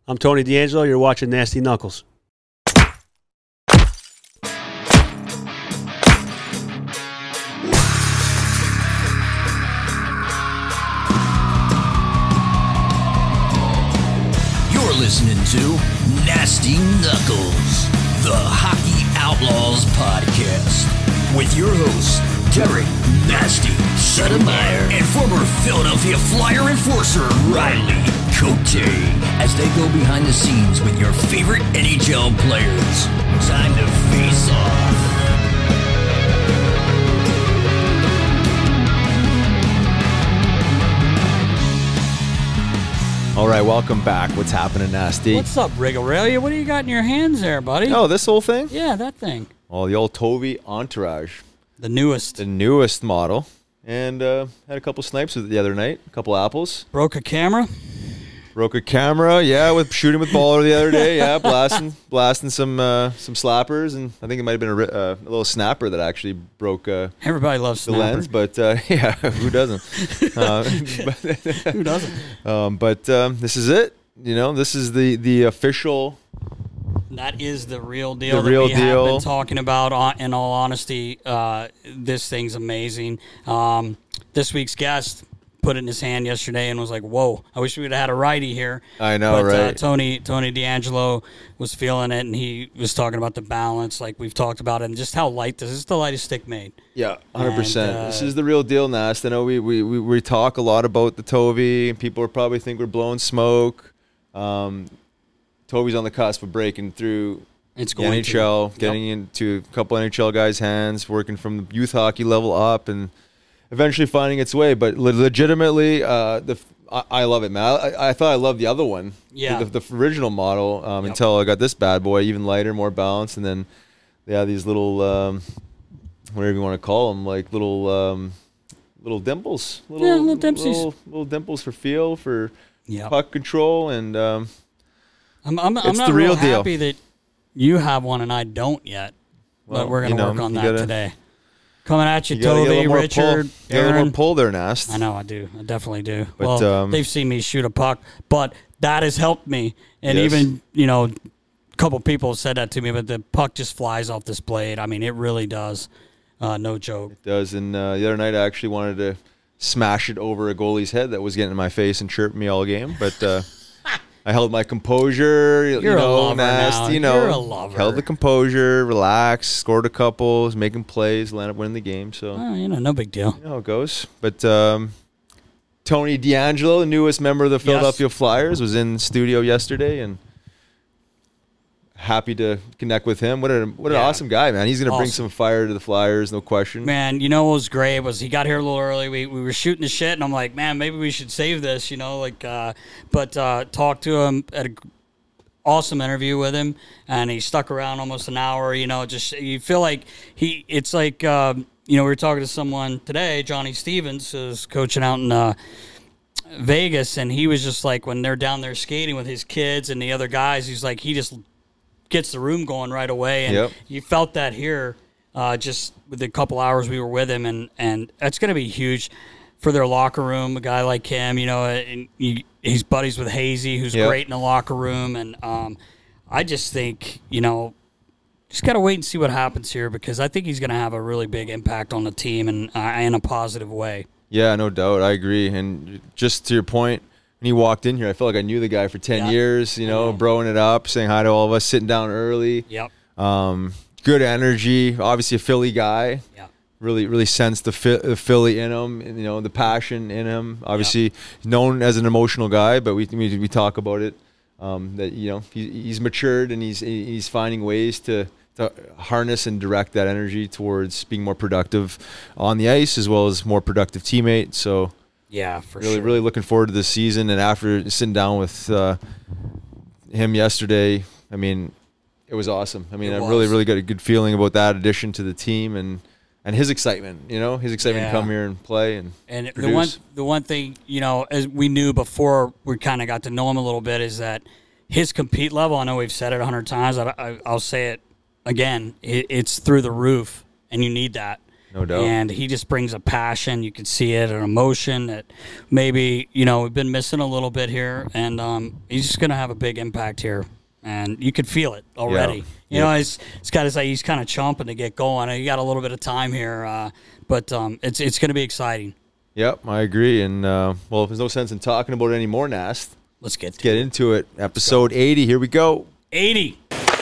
I'm Tony D'Angelo. You're watching Nasty Knuckles. You're listening to Nasty Knuckles, the Hockey Outlaws podcast, with your hosts, Derek Nasty Sedemeyer and former Philadelphia Flyer enforcer Riley Cote, as they go behind the scenes with your favorite NHL players. Time to face off. All right, welcome back. What's happening, Nasty? What's up, Rigorelia? What do you got in your hands there, buddy? Oh, this whole thing? Yeah, that thing. Oh, the old Tovey Entourage. The newest. The newest model. And had a couple snipes with it the other night. A couple apples. Broke a camera? Broke a camera, yeah, with shooting with baller the other day. Yeah, blasting some slappers. And I think it might have been a little snapper that actually broke Everybody loves the snapper. lens. But, yeah, who doesn't? Who doesn't? But this is it. You know, this is the official... That is the real deal. The real that we deal. have been talking about. In all honesty, this thing's amazing. This week's guest put it in his hand yesterday and was like, "Whoa! I wish we would have had a righty here." I know, but, right? Tony D'Angelo was feeling it, and he was talking about the balance, like we've talked about, and just how light this is. The lightest stick made. Yeah, 100%. And, this is the real deal, Nast. I know we talk a lot about the Tovey, and people probably think we're blowing smoke. Tovey's on the cusp of breaking through It's the going NHL, to. getting into a couple NHL guys' hands, working from the youth hockey level up, and eventually finding its way. But legitimately, I love it, man. I thought I loved the other one, Yeah. the original model, until I got this bad boy, even lighter, more balanced, and then they have these little, whatever you want to call them, like little dimples, little dimpsies. little dimples for feel, for Yep. puck control, and I'm It's not the real real deal. happy that you have one and I don't yet, Well, but we're going to work on you that gotta- today. Coming at you, you gotta get a Tovey, little more Richard, pull. You got a little Aaron. more pull there, Nast. I know I do. I definitely do. But, well, they've seen me shoot a puck, but that has helped me. And Yes. even, a couple people said that to me, but the puck just flies off this blade. I mean, it really does. No joke. It does, and the other night I actually wanted to smash it over a goalie's head that was getting in my face and chirping me all game, but I held my composure. You're a lover Nast, now. You're a lover. Held the composure, relaxed, scored a couple, was making plays, landed up winning the game. So Oh, no big deal. you know how it goes. But Tony D'Angelo, the newest member of the Philadelphia Flyers, was in studio yesterday, and happy to connect with him. What an awesome guy, man. He's going to bring Awesome. some fire to the Flyers, no question. Man, what was great was he got here a little early. We were shooting the shit, and I'm like, man, maybe we should save this, but talked to him at an awesome interview with him, and he stuck around almost an hour. Just you feel like it's like we were talking to someone today, Johnny Stevens, who's coaching out in Vegas, and he was just like, when they're down there skating with his kids and the other guys, he's like, he just gets the room going right away, and Yep. you felt that here just with the couple hours we were with him, and that's going to be huge for their locker room. A guy like him, and he's buddies with Hazy, who's Yep. great in the locker room, and I just think just got to wait and see what happens here, because I think he's going to have a really big impact on the team and in a positive way. Yeah, no doubt. I agree. And just to your point, when he walked in here, I felt like I knew the guy for 10 Yeah. years, broing it up, saying hi to all of us, sitting down early. Yep. Good energy. Obviously a Philly guy. Yeah. Really sensed the Philly in him, and, the passion in him. Obviously known as an emotional guy, but we talk about it, that, he's matured, and he's finding ways to harness and direct that energy towards being more productive on the ice, as well as more productive teammate. So Yeah, for sure. really looking forward to this season. And after sitting down with him yesterday, I mean, it was awesome. I mean, It I was. really got a good feeling about that addition to the team, and his excitement. To come here and play and produce. the one thing, as we knew before we kind of got to know him a little bit, is that his compete level, I know we've said it 100 times, I'll say it again, it's through the roof, and you need that. No doubt. And he just brings a passion. You can see it, an emotion that maybe, we've been missing a little bit here. And he's just going to have a big impact here. And you could feel it already. It's kind of like he's kind of chomping to get going. You got a little bit of time here, but it's going to be exciting. Yep, I agree. And, well, if there's no sense in talking about it anymore, Nast, Let's get into it. Episode 80. Here we go. 80.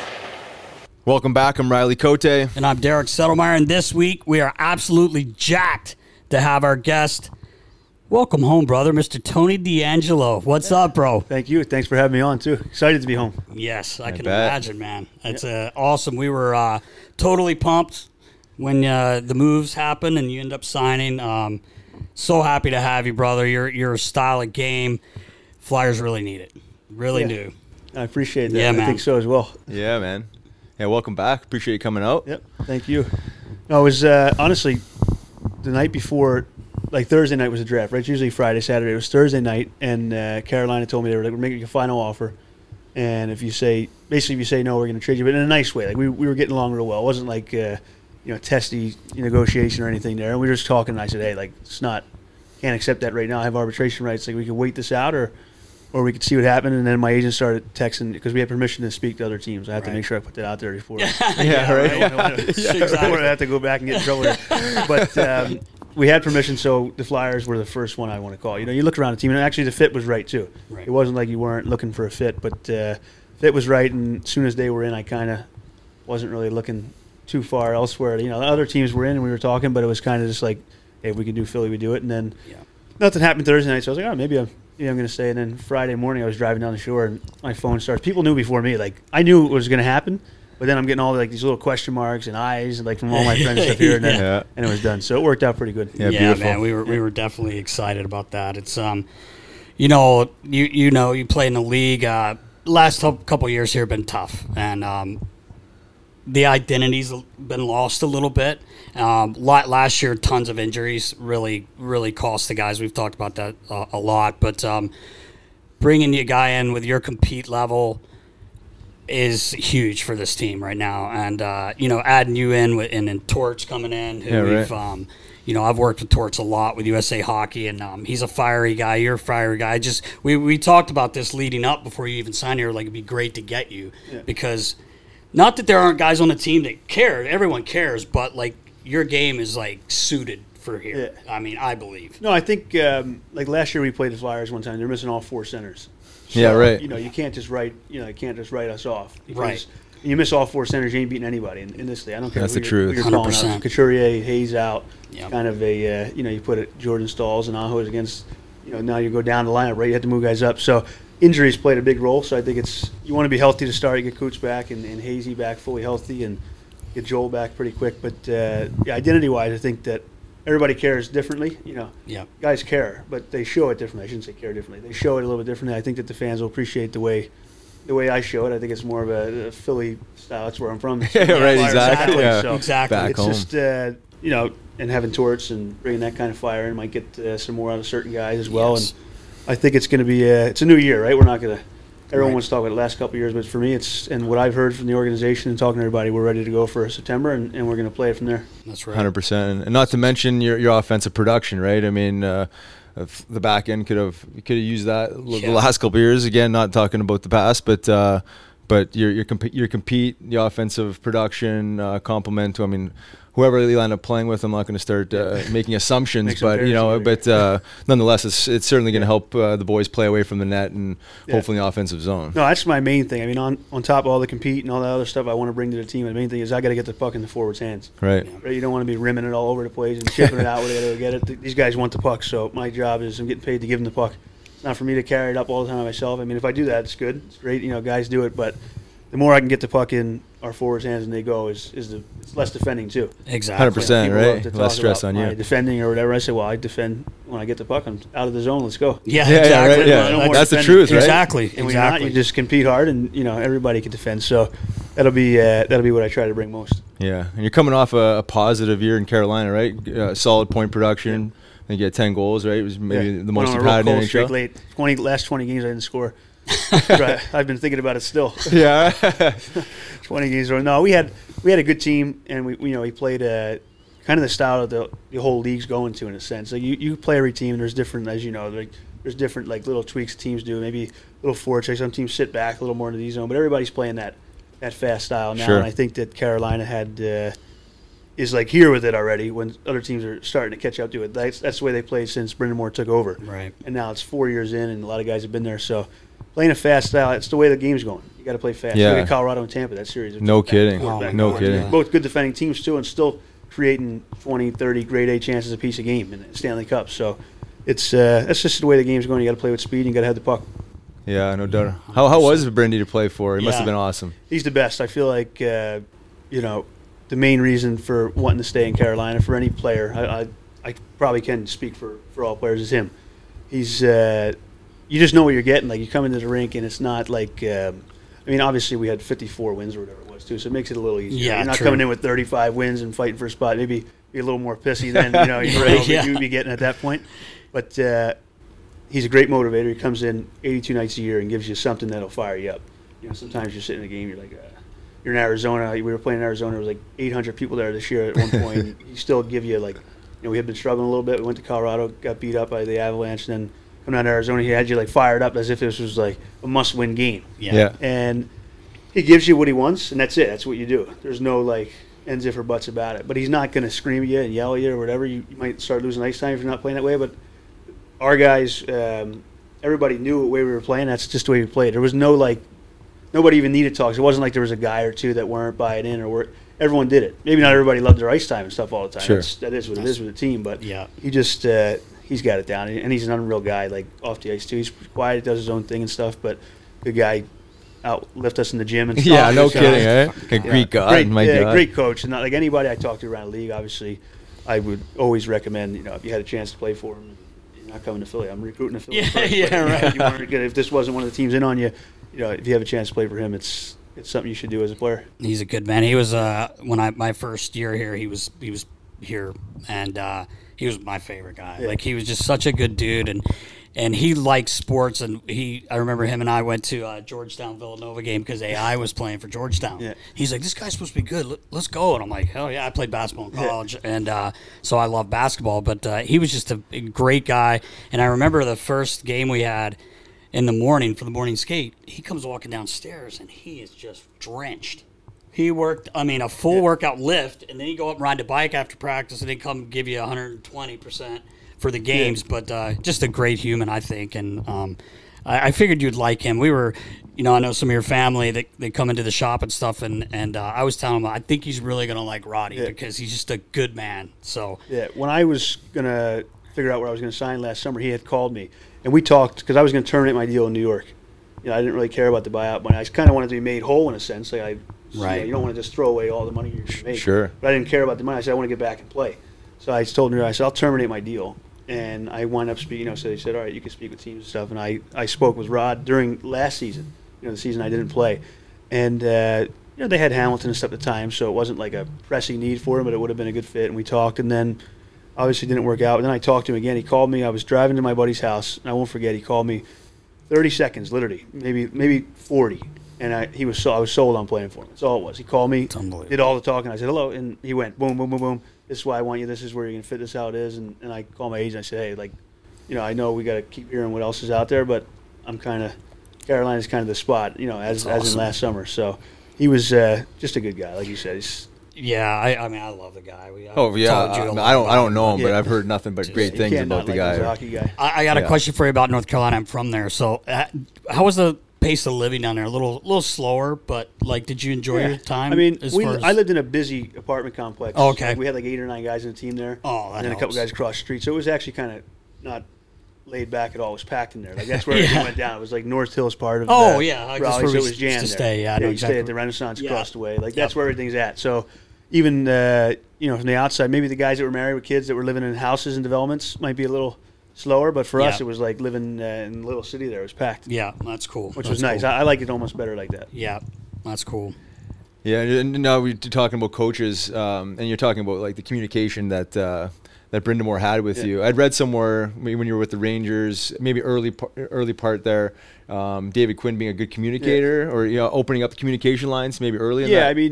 Welcome back. I'm Riley Cote. And I'm Derek Settlemeyer. And this week we are absolutely jacked to have our guest. Welcome home, brother, Mr. Tony D'Angelo. What's up, bro? Thank you. Thanks for having me on, too. Excited to be home. Yes, I can bet. imagine, man. It's awesome. We were totally pumped when the moves happened and you end up signing. So happy to have you, brother. Your style of game, Flyers really need it. Really do. I appreciate that. Yeah, man. I think so as well. Yeah, man. Yeah, welcome back. Appreciate you coming out. Yep. Thank you. No, it was honestly the night before, like Thursday night was a draft, right? It's usually Friday, Saturday. It was Thursday night, and Carolina told me they were like, we're making a final offer. And if you say no, we're going to trade you, but in a nice way. Like we were getting along real well. It wasn't like, testy negotiation or anything there. And we were just talking, and I said, hey, like, can't accept that right now. I have arbitration rights. Like we could wait this out or we could see what happened. And then my agent started texting because we had permission to speak to other teams. I have to make sure I put that out there before. Yeah, right. Before I have to go back and get in trouble here. But we had permission, so the Flyers were the first one I want to call. You look around the team, and actually the fit was right too. Right. It wasn't like you weren't looking for a fit, but fit was right. And as soon as they were in, I kind of wasn't really looking too far elsewhere. The other teams were in, and we were talking, but it was kind of just like, hey, if we can do Philly, we do it. And then nothing happened Thursday night, so I was like, oh, maybe I'm going to stay. And then Friday morning, I was driving down the shore, and my phone starts. People knew before me. Like, I knew it was going to happen, but then I'm getting all these little question marks and eyes, like from all my friends and stuff here, and it was done. So it worked out pretty good. Yeah, beautiful. Man, we were definitely excited about that. It's you play in the league. Last couple of years here have been tough, and the identity's been lost a little bit. Last year, tons of injuries really, really cost the guys. We've talked about that a lot. But bringing a guy in with your compete level is huge for this team right now. And, adding you in and then Torch coming in. Who I've worked with Torch a lot with USA Hockey, and he's a fiery guy. You're a fiery guy. We talked about this leading up before you even signed here. Like, it'd be great to get you because – not that there aren't guys on the team that care. Everyone cares, but, like, your game is, like, suited for here. Yeah. I mean, I believe. No, I think, like, last year we played the Flyers one time. They're missing all four centers. So, yeah, right. You can't just write us off. Right. You miss all four centers, you ain't beating anybody in this league. I don't care. That's the truth. You're calling out. Couturier, Hayes out. Yep. Kind of a, you put it Jordan Stalls and Aho against, now you go down the lineup, right? You have to move guys up. So, injuries played a big role, so I think you want to be healthy to start. You get Coots back and Hazy back fully healthy and get Joel back pretty quick. But identity-wise, I think that everybody cares differently. Guys care, but they show it differently. I shouldn't say care differently. They show it a little bit differently. I think that the fans will appreciate the way I show it. I think it's more of a Philly style. That's where I'm from. Right, exactly. Yeah. So exactly. Back it's home. Just and having Torts and bringing that kind of fire in might get some more out of certain guys as well. Yes. And I think it's going to be it's a new year, right? We're not going to – everyone wants to talk about the last couple of years, but for me and what I've heard from the organization and talking to everybody, we're ready to go for September, and we're going to play it from there. That's right. 100%. And not to mention your offensive production, right? I mean, the back end could have used that the last couple of years. Again, not talking about the past, but your compete, the offensive production, complement to, I mean – whoever you end up playing with, I'm not going to start making assumptions, but nonetheless, it's certainly going to help the boys play away from the net and hopefully in the offensive zone. No, that's my main thing. I mean, on top of all the compete and all that other stuff I want to bring to the team, the main thing is I got to get the puck in the forwards' hands. Right. You don't want to be rimming it all over the place and shipping it out where they got to get it. These guys want the puck, so my job is I'm getting paid to give them the puck. It's not for me to carry it up all the time myself. I mean, if I do that, it's good. It's great. Guys do it, but the more I can get the puck in our forwards' hands and they go, it's less defending too. Exactly. 100%, right? Less stress on you. Defending or whatever. I say, well, I defend when I get the puck. I'm out of the zone. Let's go. Yeah, exactly. Right, yeah. No That's the truth, right? Exactly. And when you're not, you just compete hard, and everybody can defend. So that'll be what I try to bring most. Yeah, and you're coming off a positive year in Carolina, right? Solid point production. I think you had 10 goals, right? It was maybe the most you've had in the NHL. Last 20 games I didn't score. I've been thinking about it still. Yeah. 20 games. No, we had a good team, and we played kind of the style that the whole league's going to in a sense. Like you play every team. There's different, as you know, like there's different like little tweaks teams do. Maybe little forecheck. Some teams sit back a little more into the zone, but everybody's playing that fast style now. Sure. And I think that Carolina is like here with it already when other teams are starting to catch up to it. That's the way they played since Brendan Moore took over. Right. And now it's 4 years in, and a lot of guys have been there. So playing a fast style, that's the way the game's going. You got to play fast. Yeah. Look at Colorado and Tampa, that series. No kidding. Back No and kidding. forth. Both good defending teams, too, and still creating 20, 30 grade A chances a piece a game in the Stanley Cup. So it's that's just the way the game's going. You got to play with speed, and you got to have the puck. Yeah, no doubt. How was Brendy to play for? It must have been awesome. He's the best. I feel like, the main reason for wanting to stay in Carolina for any player, I probably can speak for all players, is him. He's you just know what you're getting. Like, you come into the rink, and it's not like obviously we had 54 wins or whatever it was, too, so it makes it a little easier. Yeah, you're not true. coming in with 35 wins and fighting for a spot. Maybe be a little more pissy than you'd be getting at that point. But he's a great motivator. He comes in 82 nights a year and gives you something that'll fire you up. Sometimes you're sitting in a game, you're like, you're in Arizona. We were playing in Arizona. There was like 800 people there this year at one point. And he still give you we had been struggling a little bit. We went to Colorado, got beat up by the Avalanche, and then come down to Arizona. He had you fired up as if this was like a must-win game. Yeah. And he gives you what he wants, and that's it. That's what you do. There's no ends if or buts about it. But he's not going to scream at you and yell at you or whatever. You might start losing ice time if you're not playing that way. But our guys, everybody knew what way we were playing. That's just the way we played. There was no nobody even needed talks. It wasn't like there was a guy or two that weren't buying in everyone did it. Maybe not everybody loved their ice time and stuff all the time. Sure. That is what it is with the team. But Yeah. he just he's got it down, and he's an unreal guy. Off the ice too. He's quiet, does his own thing and stuff. But the guy lift us in the gym and stuff. Yeah, no kidding, eh? A Greek god, great, my God. Great coach, and not like anybody I talk to around the league. Obviously, I would always recommend if you had a chance to play for him. You're not coming to Philly. I'm recruiting to Philly. Yeah, first, yeah, but, right. You weren't good. If this wasn't one of the teams in on you, if you have a chance to play for him, it's something you should do as a player. He's a good man. He was my first year here. He was here, and he was my favorite guy. Yeah. He was just such a good dude, and he liked sports. And I remember him and I went to Georgetown Villanova game because AI was playing for Georgetown. Yeah. He's like, this guy's supposed to be good. Let's go. And I'm like, hell yeah! I played basketball in college, and so I love basketball. But he was just a great guy. And I remember the first game we had. In the morning for the morning skate, he comes walking downstairs and he is just drenched. He worked, a full workout lift, and then he'd go up and ride the bike after practice, and then come give you 120% for the games. But just a great human, I think, and I figured you'd like him. We were, I know some of your family that they come into the shop and stuff, and I was telling him I think he's really gonna like Roddy because he's just a good man. So when I was gonna figure out where I was gonna sign last summer, he had called me. And we talked because I was going to terminate my deal in New York. I didn't really care about the buyout money. I kind of wanted to be made whole in a sense. You don't want to just throw away all the money you're going to make. Sure. But I didn't care about the money. I said I want to get back and play. So I told him, I'll terminate my deal. And I wound up speaking. So he said, all right, you can speak with teams and stuff. And I spoke with Rod during last season. The season I didn't play. And they had Hamilton and stuff at the time, so it wasn't like a pressing need for him, but it would have been a good fit. And we talked, and then. Obviously didn't work out. And then I talked to him again. He called me. I was driving to my buddy's house, and I won't forget. He called me 30 seconds, literally, maybe 40. And I was sold on playing for him. That's all it was. He called me, did all the talking. I said, hello. And he went, boom, boom, boom, boom. This is why I want you. This is where you're going to fit this how it is. And I called my agent. I said, hey, I know we got to keep hearing what else is out there, but Carolina's kind of the spot, as in last summer. So he was just a good guy, like you said. yeah, I love the guy. I don't know him, but I've heard nothing but great things about the guy. He's a hockey guy. I got a question for you about North Carolina. I'm from there, so how was the pace of living down there? A little slower, but did you enjoy your time? I lived in a busy apartment complex. Oh, okay. We had 8 or 9 guys in the team there. Oh, that and then a couple helps. guys across the street. So it was actually kind of not laid back at all. It was packed in there. That's where everything went down. It was North Hills part of Raleigh, where we it was used jammed to there. stay. Yeah, I know you exactly. stay at the Renaissance across the way. That's Yep. where everything's at. So even from the outside, maybe the guys that were married with kids that were living in houses and developments might be a little slower, but for us it was like living in a little city there. It was packed. Yeah, that's cool. Which was nice. I like it almost better like that. Yeah, that's cool. Yeah, and now we're talking about coaches, and you're talking about the communication that Brendan Moore had with you. I'd read somewhere when you were with the Rangers, maybe early part there, David Quinn being a good communicator, or opening up the communication lines maybe early. In that.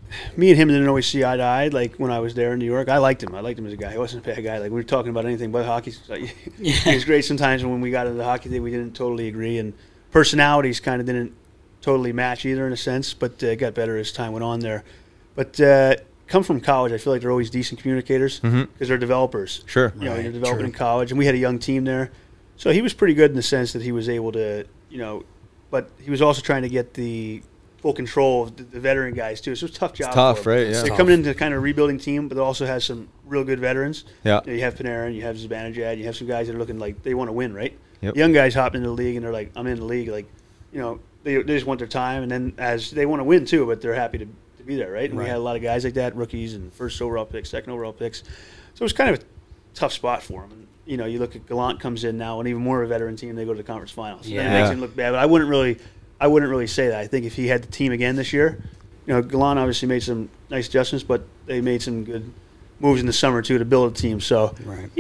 me and him didn't always see eye to eye. Like when I was there in New York, I liked him. I liked him as a guy. He wasn't a bad guy. Like we were talking about anything but hockey. So he was great. Sometimes when we got into the hockey thing, we didn't totally agree, and personalities kind of didn't totally match either in a sense. But it got better as time went on there. But come from college, I feel like they're always decent communicators because they're developers. Sure. You know, you're developing in college, and we had a young team there, so he was pretty good in the sense that he was able to, but he was also trying to get the full control of the veteran guys too. So it's a tough job. It's tough, for him. right? Yeah. They're coming into kind of a rebuilding team, but it also has some real good veterans. Yeah. You have Panarin, you have Zibanejad, you have some guys that are looking like they want to win, right? Yep. Young guys hop into the league and they're like, I'm in the league. Like, they just want their time, and then as they want to win too, but they're happy to be there, right? And we had a lot of guys like that, rookies and first overall picks, second overall picks. So it was kind of a tough spot for them. And, you look at Gallant comes in now, and even more of a veteran team, they go to the conference finals. Yeah. That makes him look bad, but I wouldn't really say that. I think if he had the team again this year, Gallant obviously made some nice adjustments, but they made some good moves in the summer too to build a team. So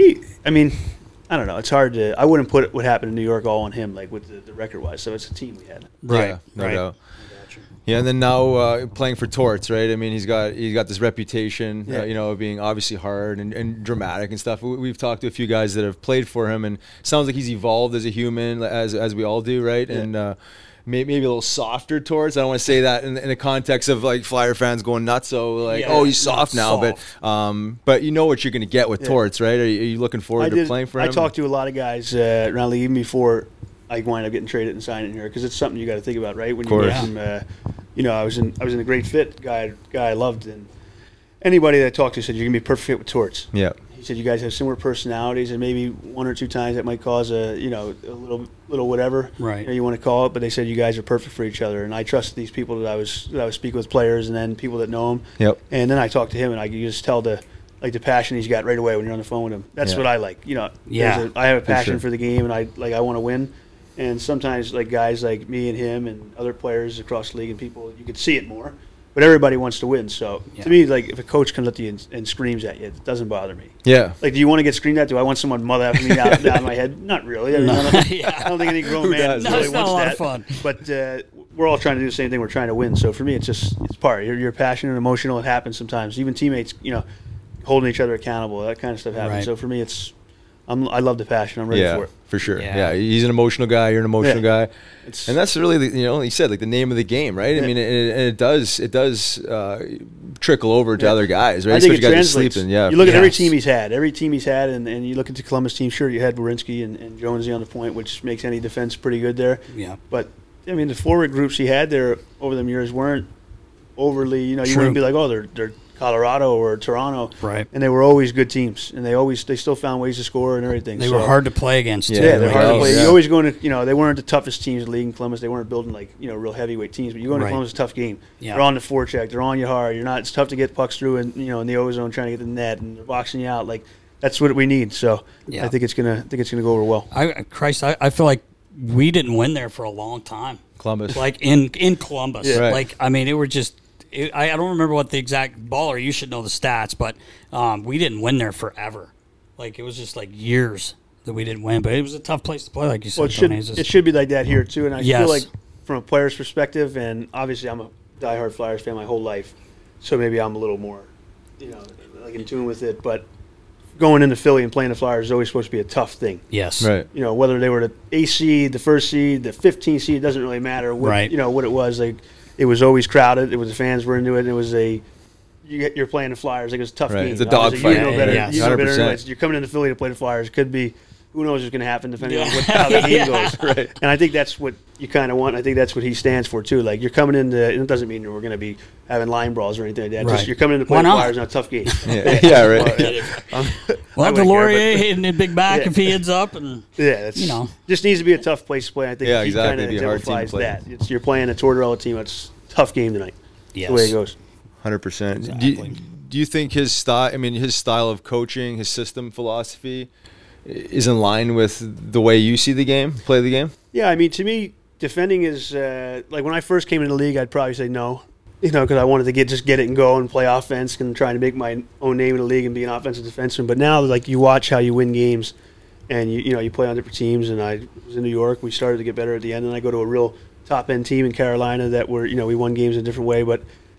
I don't know. It's hard to. I wouldn't put what happened in New York all on him, like with the record wise. So it's a team we had. Right. Yeah, no doubt. Yeah, and then now playing for Torts, right? I mean, he's got this reputation, of being obviously hard and dramatic and stuff. We've talked to a few guys that have played for him, and it sounds like he's evolved as a human, as we all do, right? Yeah. And maybe a little softer Torts. I don't want to say that in the context of like Flyer fans going nuts. So he's soft now, but you know what you're going to get with Torts, right? Are you looking forward to playing for him? I talked to a lot of guys around the league even before I wind up getting traded and signing here, because it's something you got to think about, right? When you get from, I was in a great fit, guy I loved, and anybody that I talked to said you're gonna be a perfect fit with Torts. Yeah. He said you guys have similar personalities, and maybe one or two times that might cause a little whatever, right? You want to call it, but they said you guys are perfect for each other, and I trust these people that I was speaking with, players, and then people that know him. Yep. And then I talked to him, and I could just tell the passion he's got right away when you're on the phone with him. That's what I like. I have a passion for the game, and I want to win. And sometimes, like guys like me and him and other players across the league and people, you could see it more. But everybody wants to win. So to me, like if a coach comes up to you and screams at you, it doesn't bother me. Yeah. Like, do you want to get screamed at? Do I want someone mother after me down my head? Not really. I don't think any grown man really wants that. Fun. But we're all trying to do the same thing. We're trying to win. So for me, it's part. You're passionate and emotional. It happens sometimes. Even teammates, holding each other accountable. That kind of stuff happens. Right. So for me, I love the passion. I'm ready for it. For sure. Yeah. He's an emotional guy. You're an emotional guy. And that's really, he said, like the name of the game, right? I mean, it does trickle over to other guys, right? I think it guys translates. Sleeping. You look at every team he's had, and you look at the Columbus team, sure, you had Werenski and Jonesy on the point, which makes any defense pretty good there. Yeah. But, I mean, the forward groups he had there over the years weren't overly, you wouldn't be like, oh, they're Colorado or Toronto, right? And they were always good teams, and they still found ways to score and everything. They were hard to play against. Yeah, they're hard to play. You always going to, they weren't the toughest teams in the league in Columbus. They weren't building real heavyweight teams, but you go into Columbus, it's a tough game. Yeah. They're on the forecheck, they're on you hard. It's tough to get pucks through, and in the ozone trying to get the net, and they're boxing you out. Like that's what we need. So I think it's gonna go over well. I feel like we didn't win there for a long time. Columbus, like in Columbus, right. Like I mean, it were just. I don't remember what the exact baller. You should know the stats, but we didn't win there forever. Like it was just like years that we didn't win. But it was a tough place to play, like you said. Well, it should be like that here too. And I feel like from a player's perspective, and obviously I'm a diehard Flyers fan my whole life, so maybe I'm a little more, like in tune with it. But going into Philly and playing the Flyers is always supposed to be a tough thing. Yes. Right. Whether they were the 8th seed, the 1st seed, the 15th seed, it doesn't really matter. What, right. What it was like. It was always crowded. It was the fans were into it. And it was you're playing the Flyers. Like it was a tough game. It's a dogfight. You know better. Yes. You know better. You're coming into Philly to play the Flyers. It could be who knows what's going to happen depending on how the game goes. Right. And I think that's what you kind of want. I think that's what he stands for too. Like you're coming into. It doesn't mean we're going to be having line brawls or anything like that. Right. Just you're coming in to play the Flyers in a tough game. Yeah, right. Well, Delorier hitting the big back if he ends up, and that's just needs to be a tough place to play. I think he kind of exemplifies that. You're playing a Tortorella team. It's tough game tonight. Yes. The way it goes. 100%. Exactly. Do you think his style of coaching, his system philosophy is in line with the way you see play the game? Yeah, I mean, to me, defending is like when I first came into the league, I'd probably say no, because I wanted to get it and go and play offense and trying to make my own name in the league and be an offensive defenseman. But now, like you watch how you win games, and you play on different teams. And I was in New York. We started to get better at the end, and I go to a real top end team in Carolina that we won games in a different way. But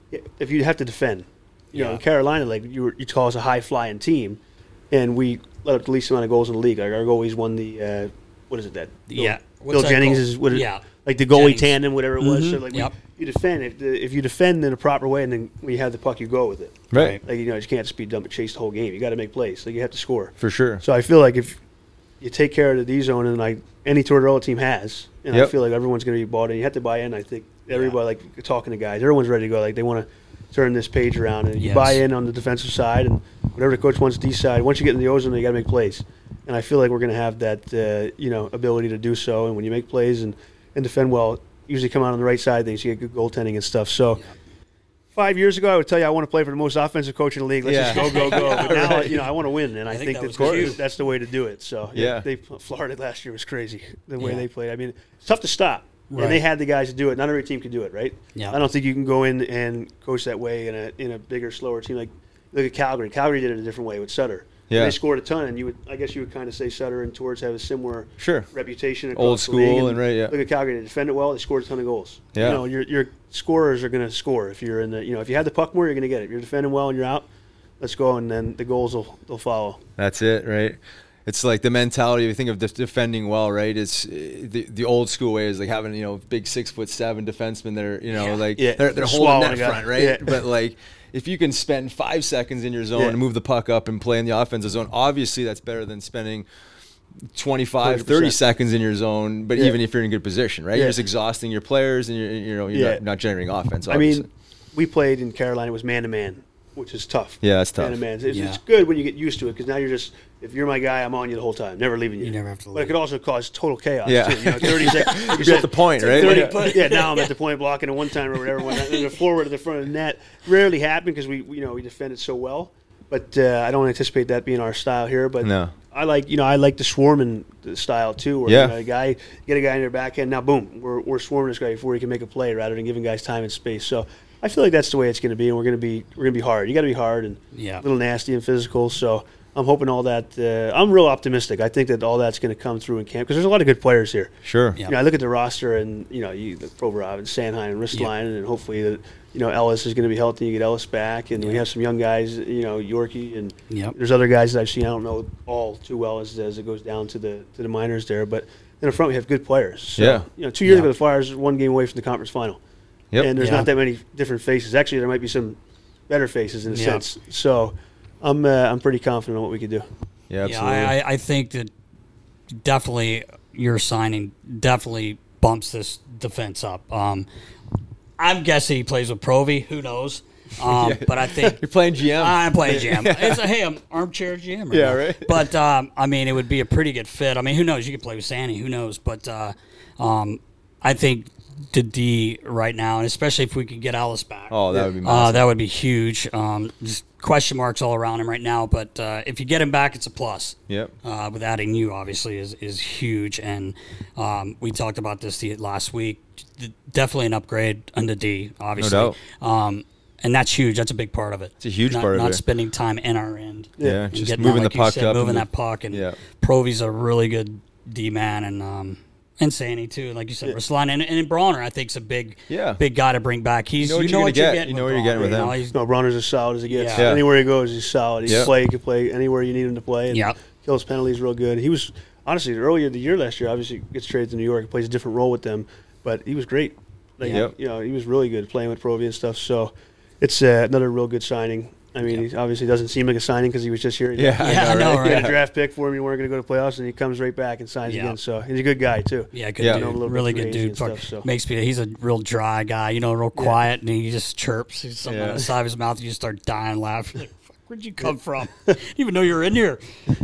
if you have to defend, you know, in Carolina, like you call us a high flying team, and we let up the least amount of goals in the league. Like our goalie's won the what is it that? Bill Jennings is what? Like the goalie tandem, whatever it was. So like you defend it. If you defend in a proper way, and then when you have the puck, you go with it. Right. Like you know, you can't just be dumb and chase the whole game. You got to make plays. Like you have to score For sure. So I feel like if you take care of the D zone, and like any Tortorella team has, and I feel like everyone's going to be bought in. You have to buy in. I think everybody, like talking to guys, everyone's ready to go. Like they want to turn this page around, and you buy in on the defensive side, and whatever the coach wants to decide. Once you get in the ozone, you got to make plays, and I feel like we're going to have that ability to do so. And when you make plays and defend well, usually come out on the right side of things. You get good goaltending and stuff. So 5 years ago, I would tell you I want to play for the most offensive coach in the league. Let's just go. But now, I want to win, and I think that's the way to do it. So Florida last year was crazy the way they played. I mean, it's tough to stop. Right. And they had the guys to do it. Not every team could do it, right? Yeah. I don't think you can go in and coach that way in a bigger, slower team. Like look at Calgary. Calgary did it a different way with Sutter. Yeah. And they scored a ton, and you would kind of say Sutter and Torts have a similar reputation across old school the league. and right. Yeah. Look at Calgary. They defend it well. They scored a ton of goals. Yeah. You know, your scorers are going to score if you're in the. If you have the puck more, you're going to get it. If you're defending well and you're out, let's go, and then the goals they'll follow. That's it, right? It's like the mentality. If you think of defending well, right? It's the old school way is like having big 6'7" defensemen that are they're holding that front, right? Yeah. But like if you can spend 5 seconds in your zone and move the puck up and play in the offensive zone, obviously that's better than spending 25, 30 seconds in your zone. But even if you're in good position, right? You're just exhausting your players and you're not generating offense. Obviously. I mean, we played in Carolina. It was man to man, which is tough. Yeah, that's tough. Man to man. It's good when you get used to it because now you're just. If you're my guy, I'm on you the whole time, never leaving you. You never have to leave. But it could also cause total chaos, too. 30 seconds. You're at the point, right? Now I'm at the point blocking a one-timer or whatever. When the forward at the front of the net rarely happened because we defended so well. But I don't anticipate that being our style here. But I like the swarming style, too. Where get a guy in their backhand. Now, boom, we're swarming this guy before he can make a play rather than giving guys time and space. So I feel like that's the way it's going to be, and we're going to be hard. You got to be hard and a little nasty and physical. So I'm hoping all that. I'm real optimistic. I think that all that's going to come through in camp because there's a lot of good players here. Sure. Yeah. I look at the roster and the Provorov and Sanheim and Ristolainen and hopefully that Ellis is going to be healthy. You get Ellis back, and we have some young guys. Yorkie and there's other guys that I've seen. I don't know all too well as it goes down to the minors there, but in the front we have good players. So, 2 years ago the Flyers were one game away from the conference final. Yep. And there's not that many different faces. Actually, there might be some better faces in a sense. So I'm pretty confident on what we could do. Yeah, absolutely. Yeah, I think that definitely your signing definitely bumps this defense up. I'm guessing he plays with Provy. Who knows? But I think you're playing GM. I'm playing GM. I'm armchair GM. Right. But I mean, it would be a pretty good fit. I mean, who knows? You could play with Sandy. Who knows? But I think the D right now, and especially if we could get Ellis back. Oh, that would be massive. That would be huge. Just question marks all around him right now, but if you get him back, it's a plus. Yep. With adding you, obviously, is huge, and we talked about this last week. Definitely an upgrade on the D, obviously. No doubt. And that's huge. That's a big part of it. It's a huge part of it. Not spending time in our end. Yeah, just moving the puck up. Moving that puck. And Provy's a really good D-man, and Sandy, too. Like you said, Ristolainen. And Bronner, I think, is a big guy to bring back. He's, you know what you're getting. You know what you're getting with him. Bronner's as solid as he gets. Yeah. Anywhere he goes, he's solid. He can play anywhere you need him to play. And kills penalties real good. He was, honestly, earlier the year last year, obviously gets traded to New York. He plays a different role with them. But he was great. He was really good playing with Provy and stuff. So it's another real good signing. I mean, he obviously doesn't seem like a signing because he was just here. I know, right? He had a draft pick for him. You weren't going to go to playoffs, and he comes right back and signs again. So he's a good guy too. Yeah, good dude. Really good dude. He's a real dry guy. Real quiet, and he just chirps. He's something on the side of his mouth. You just start dying laughing. Like, where'd you come from? Even though you're in here.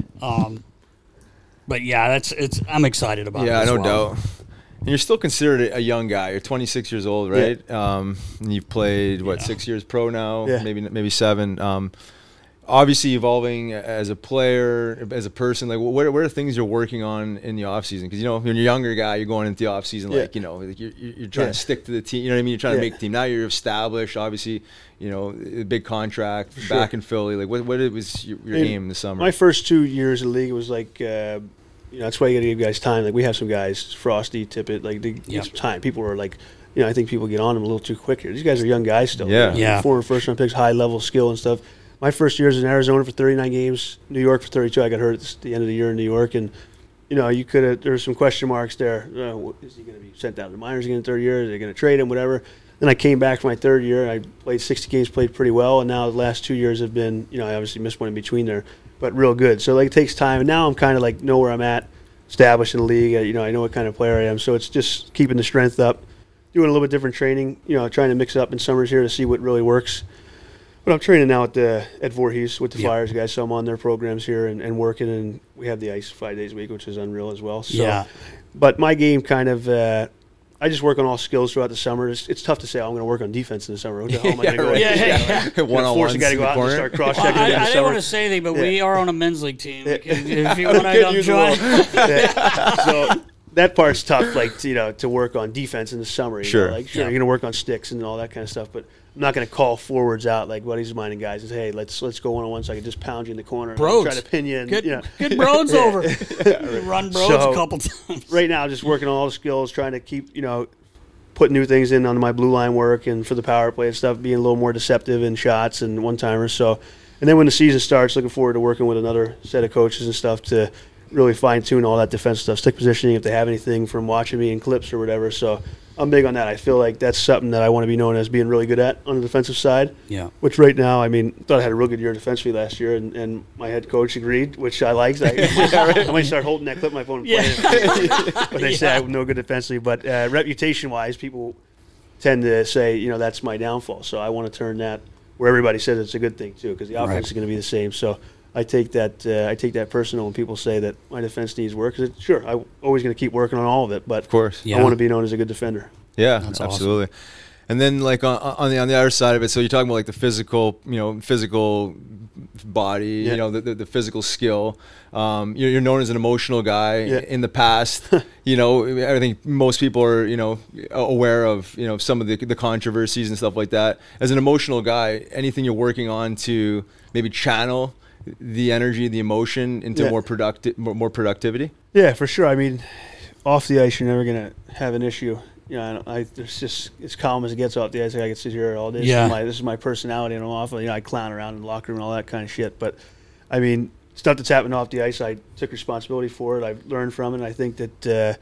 But yeah, I'm excited about it. Yeah, no doubt. And you're still considered a young guy. You're 26 years old, right? And you've played 6 years pro now, maybe 7. Obviously, evolving as a player, as a person. Like, what are things you're working on in the off season? Because when you're a younger guy, you're going into the off season you're trying to stick to the team. You know what I mean? You're trying to make the team. Now you're established. Obviously, a big contract back in Philly. Like, what was your aim this summer? My first 2 years in the league, it was like. That's why you got to give guys time. Like we have some guys, Frosty, Tippett, like they get some time. People were like I think people get on them a little too quick here. These guys are young guys still. Yeah. Yeah. Former first-round picks, high-level skill and stuff. My first year was in Arizona for 39 games, New York for 32. I got hurt at the end of the year in New York, and you could have. There were some question marks there. Is he going to be sent down to the minors again in the third year? Is they going to trade him? Whatever. Then I came back for my third year. I played 60 games, played pretty well, and now the last 2 years have been. I obviously missed one in between there, but real good. So it takes time, and now I'm kind of know where I'm at, established in the league. I know what kind of player I am. So it's just keeping the strength up, doing a little bit different training. Trying to mix it up in summers here to see what really works. But I'm training now at Voorhees with the Flyers guys, so I'm on their programs here and working, and we have the ice 5 days a week, which is unreal as well. So, but my game kind of, I just work on all skills throughout the summer. It's tough to say, I'm going to work on defense in the summer. Who the hell am I going to go? One-on-one. Force a guy to go out and start cross-checking. I didn't want to say anything, but we are on a men's league team. If you want to come join. So that part's tough, to work on defense in the summer. You're going to work on sticks and all that kind of stuff, but I'm not going to call forwards out like buddies of mine and guys and say, hey, let's go one-on-one so I can just pound you in the corner Broads. and try to pin you. And, Get Broads over. Run Broads a couple times. Right now, just working on all the skills, trying to keep, putting new things in on my blue line work and for the power play and stuff, being a little more deceptive in shots and one-timers. So, and then when the season starts, looking forward to working with another set of coaches and stuff to really fine-tune all that defense stuff, stick positioning if they have anything from watching me in clips or whatever. So I'm big on that. I feel like that's something that I want to be known as being really good at on the defensive side. Yeah. Which right now, thought I had a real good year defensively last year, and my head coach agreed, which I liked. I might start holding that clip on my phone and playing it. But they say I'm no good defensively. But reputation-wise, people tend to say, that's my downfall. So I want to turn that where everybody says it's a good thing too, because the offense is going to be the same. So I take that personal when people say that my defense needs work. Because I'm always going to keep working on all of it, but of course, I want to be known as a good defender. Yeah, That's absolutely. Awesome. And then on the other side of it, so you're talking about the physical body, the physical skill. You're known as an emotional guy in the past. I think most people are aware of some of the controversies and stuff like that. As an emotional guy, anything you're working on to maybe channel the energy, the emotion into more productivity? Yeah, for sure. Off the ice, you're never going to have an issue. It's just as calm as it gets off the ice. I can sit here all day. Yeah. This is my personality, and I'm off. I clown around in the locker room and all that kind of shit. But stuff that's happened off the ice, I took responsibility for it. I've learned from it. And I think that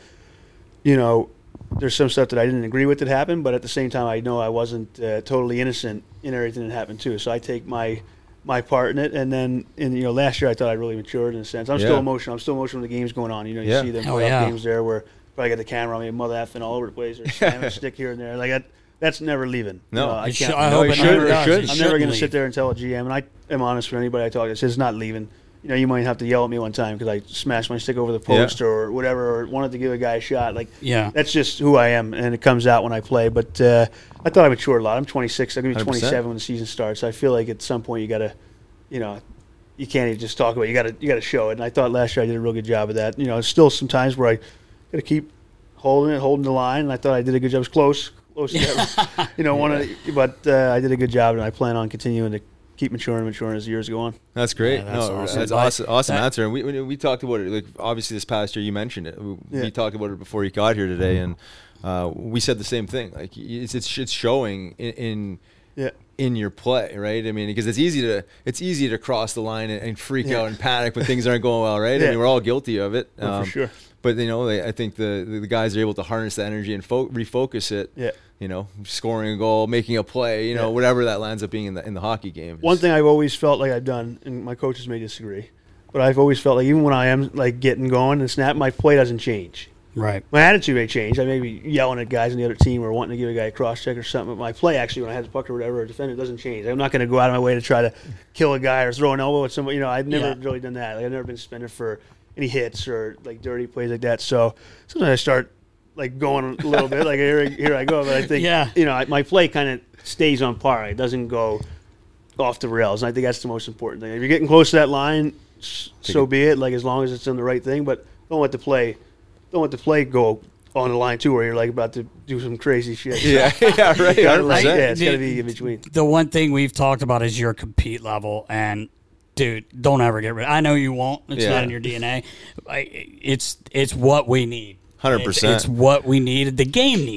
there's some stuff that I didn't agree with that happened, but at the same time, I know I wasn't totally innocent in everything that happened too. So I take my part in it, and then last year I thought I really matured in a sense. I'm still emotional. I'm still emotional when the game's going on. You see them playoff games there where probably got the camera on me, mother effing all over the place, or slamming a stick here and there. Like that's never leaving. No, I can't. I hope it never does. I'm never going to sit there and tell a GM, and I am honest with anybody I talk to. It's not leaving. You might have to yell at me one time because I smashed my stick over the post or whatever, or wanted to give a guy a shot. That's just who I am, and it comes out when I play. But I thought I matured a lot. I'm 26. I'm going to be 27 when the season starts. I feel like at some point you got to, you can't even just talk about it. You got to show it. And I thought last year I did a real good job of that. There's still some times where I got to keep holding the line, and I thought I did a good job. It was close to that. But I did a good job, and I plan on continuing to keep maturing as the years go on. That's great. Yeah, that's awesome. That's awesome answer. And we talked about it. Obviously, this past year you mentioned it. We talked about it before you got here today, and we said the same thing. It's showing in your play, right? Because it's easy to cross the line and freak out and panic when things aren't going well, right? We're all guilty of it. For sure. But I think the guys are able to harness the energy and refocus it. Yeah. Scoring a goal, making a play, whatever that lands up being in the hockey game. One thing I've always felt like I've done, and my coaches may disagree, but I've always felt like even when I am getting going and snap, my play doesn't change. Right. My attitude may change. I may be yelling at guys on the other team or wanting to give a guy a cross check or something, but my play actually when I have the puck or whatever, or defender, doesn't change. I'm not going to go out of my way to try to kill a guy or throw an elbow at somebody. I've never really done that. I've never been suspended for any hits or dirty plays like that. So sometimes I start going a little bit here I go. But I think my play kind of stays on par. It doesn't go off the rails. And I think that's the most important thing. If you're getting close to that line, so be it. As long as it's in the right thing, but don't let the play go on the line too, where you're about to do some crazy shit. Yeah, right. 100%. It's got to be in between. The one thing we've talked about is your compete level, and dude, don't ever get rid. I know you won't. It's not in your DNA. It's what we need. 100%. It's what we need. The game needs it.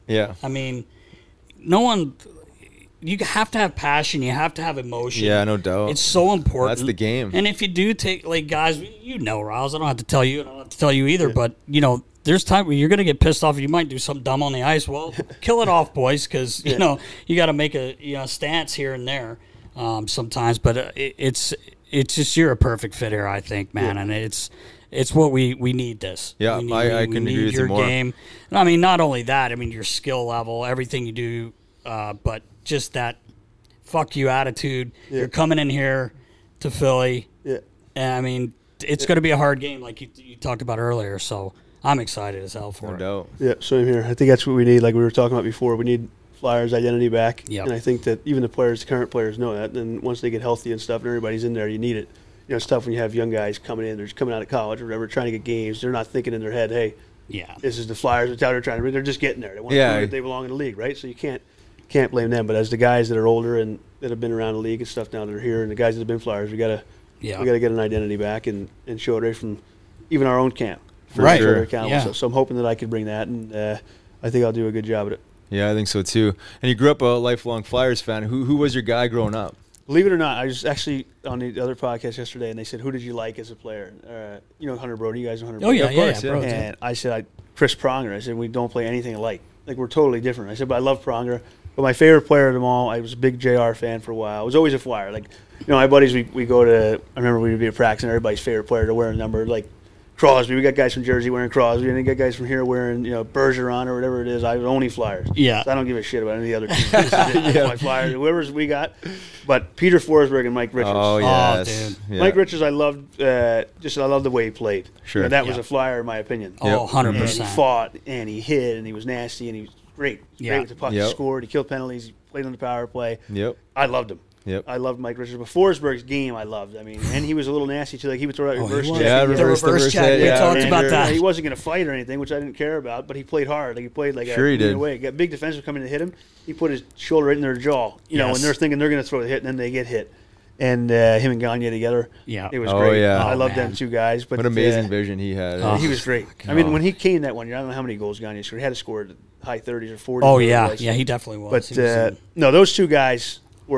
Yeah. I mean, no one. You have to have passion. You have to have emotion. Yeah, no doubt. It's so important. That's the game. And if you do take, like, guys, you know, Riles, I don't have to tell you. I don't have to tell you either. But, you know, there's time where you're going to get pissed off. You might do something dumb on the ice. Well, kill it off, boys, because, you know, you got to make a stance here and there sometimes. But it's just you're a perfect fit here, I think, man. And it's what we need this. Yeah, I couldn't agree with you more. Game. And, I mean, not only that, I mean, your skill level, everything you do, but just that fuck you attitude. Yeah. You're coming in here to Philly. Yeah. And I mean, it's going to be a hard game like you talked about earlier. So I'm excited as hell for it. No doubt. Yeah, same here. I think that's what we need. Like we were talking about before, we need Flyers' identity back. Yep. And I think that even the current players know that. And once they get healthy and stuff and everybody's in there, you need it. You know, it's tough when you have young guys coming in, they're just coming out of college or whatever, trying to get games. They're not thinking in their head, hey, this is the Flyers. It's out there trying to. They're just getting there. They want to prove that they belong in the league, right? So you can't blame them. But as the guys that are older and that have been around the league and stuff now that are here, and the guys that have been Flyers, we gotta get an identity back and show it right from even our own camp. Right. Sure. Yeah. So I'm hoping that I could bring that, and I think I'll do a good job at it. Yeah, I think so too. And you grew up a lifelong Flyers fan. Who was your guy growing up? Believe it or not, I was actually on the other podcast yesterday, and they said, "Who did you like as a player?" You know Hunter Brody. You guys know Hunter Brody. Oh yeah, Of course, yeah. And I said, Chris Pronger. I said, we don't play anything alike. Like, we're totally different. I said, but I love Pronger. But my favorite player of them all, I was a big JR fan for a while. I was always a Flyer. Like, you know, my buddies, we go to, I remember we'd be at practice, and everybody's favorite player to wear a number, like Crosby. We got guys from Jersey wearing Crosby, and we got guys from here wearing, you know, Bergeron or whatever it is. I was only Flyers. Yeah. So I don't give a shit about any of the other teams. That's my Flyers. Whoever's we got. But Peter Forsberg and Mike Richards. Oh, yes. Dude. Yeah. Mike Richards, I loved I loved the way he played. Sure. You know, that was a Flyer, in my opinion. Oh, 100%. And he fought, and he hit, and he was nasty, and he was great. Great with the puck. Yep. He scored. He killed penalties. He played on the power play. Yep. I loved him. Yep. I loved Mike Richards. But Forsberg's game, I loved. I mean, and he was a little nasty too. Like, he would throw out reverse check. Yeah, the reverse check. We talked about that. He wasn't going to fight or anything, which I didn't care about. But he played hard. Like, he played like he did. Way. Got big defensive coming to hit him. He put his shoulder right in their jaw. You know, when they're thinking they're going to throw the hit, and then they get hit. And him and Gagne together. Yeah. It was great. Yeah. I loved them two guys. But what amazing vision he had. He was great. I mean, when he came that one year, I don't know how many goals Gagne scored. He had to score high 30s or 40s. Oh yeah, yeah, he definitely was. But no, those two guys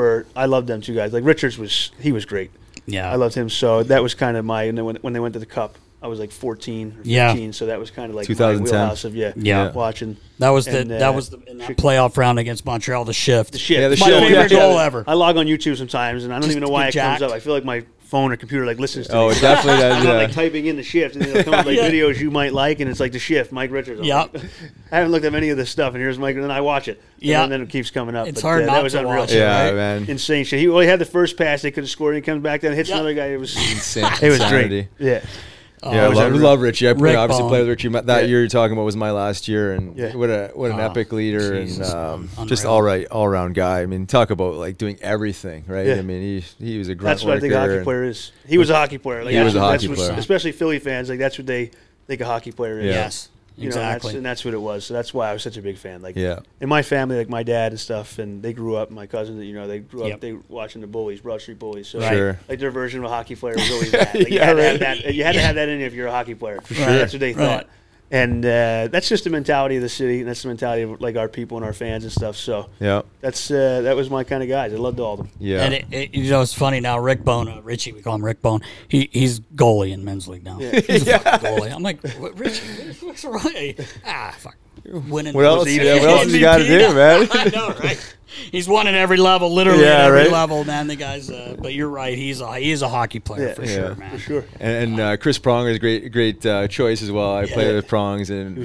I loved them two guys. Like, Richards was great. Yeah, I loved him. So that was kind of my. And then when they went to the Cup, I was like 14 or 15. So that was kind of like 2010. my wheelhouse of watching. That was in that playoff round against Montreal. The shift. The shift. Yeah, the my shift. favorite goal ever. I log on YouTube sometimes, and I don't even know why it jacked. comes up. I feel like my phone or computer like listens to Oh, me. it definitely does. I'm Yeah. like typing in the shift, and it'll come up like videos you might like, and it's like the shift, Mike Richards. I'm Yep. like, I haven't looked at any of this stuff, and here's Mike, and then I watch it. And then it keeps coming up. It's but, hard not that was to unreal. watch it, Yeah, right? man. Insane shit. He had the first pass they could have scored, and he comes back down and hits another guy. It was Insane. It was Insanity. great. Yeah. Yeah, I love Richie. I Rick obviously Bone. played with Richie. That year you're talking about was my last year, and Yeah. what an epic leader Jesus, and unreal. just all around guy. I mean, talk about like doing everything, right? Yeah. I mean, he was a grunt That's what I think a worker hockey and- player is. He was a hockey player. Like, He was a that's hockey what- player. Especially Philly fans, like that's what they think a hockey player is. Yeah. Yes, You know, exactly. and that's what it was. So that's why I was such a big fan. Like, Yeah. in my family, like my dad and stuff, and they grew up. My cousin, you know, they grew up. Yep. They were watching the Bullies, Broad Street Bullies. So Sure. like their version of a hockey player was always that. Like, you Yeah, had to have right. that. You had to have that in you if you're a hockey player. For sure. That's what they Right. thought. And that's just the mentality of the city, and that's the mentality of like our people and our fans and stuff. So Yeah. that's that was my kind of guys. I loved all of them. Yeah. And you know, it's funny now. Rick Bone, Richie, we call him Rick Bone. He's goalie in men's league now. He's a fucking goalie. I'm like, Richie, what's wrong? Fuck. Winning. What else? he- Yeah, what else you got to do, MVP. man? I know, right? He's won at every level, literally Yeah, at every right? level, man. The guy's, but you're right. He is a hockey player for Yeah. sure, man. For sure. And Chris Pronger is a great choice as well. I played with Prongs, and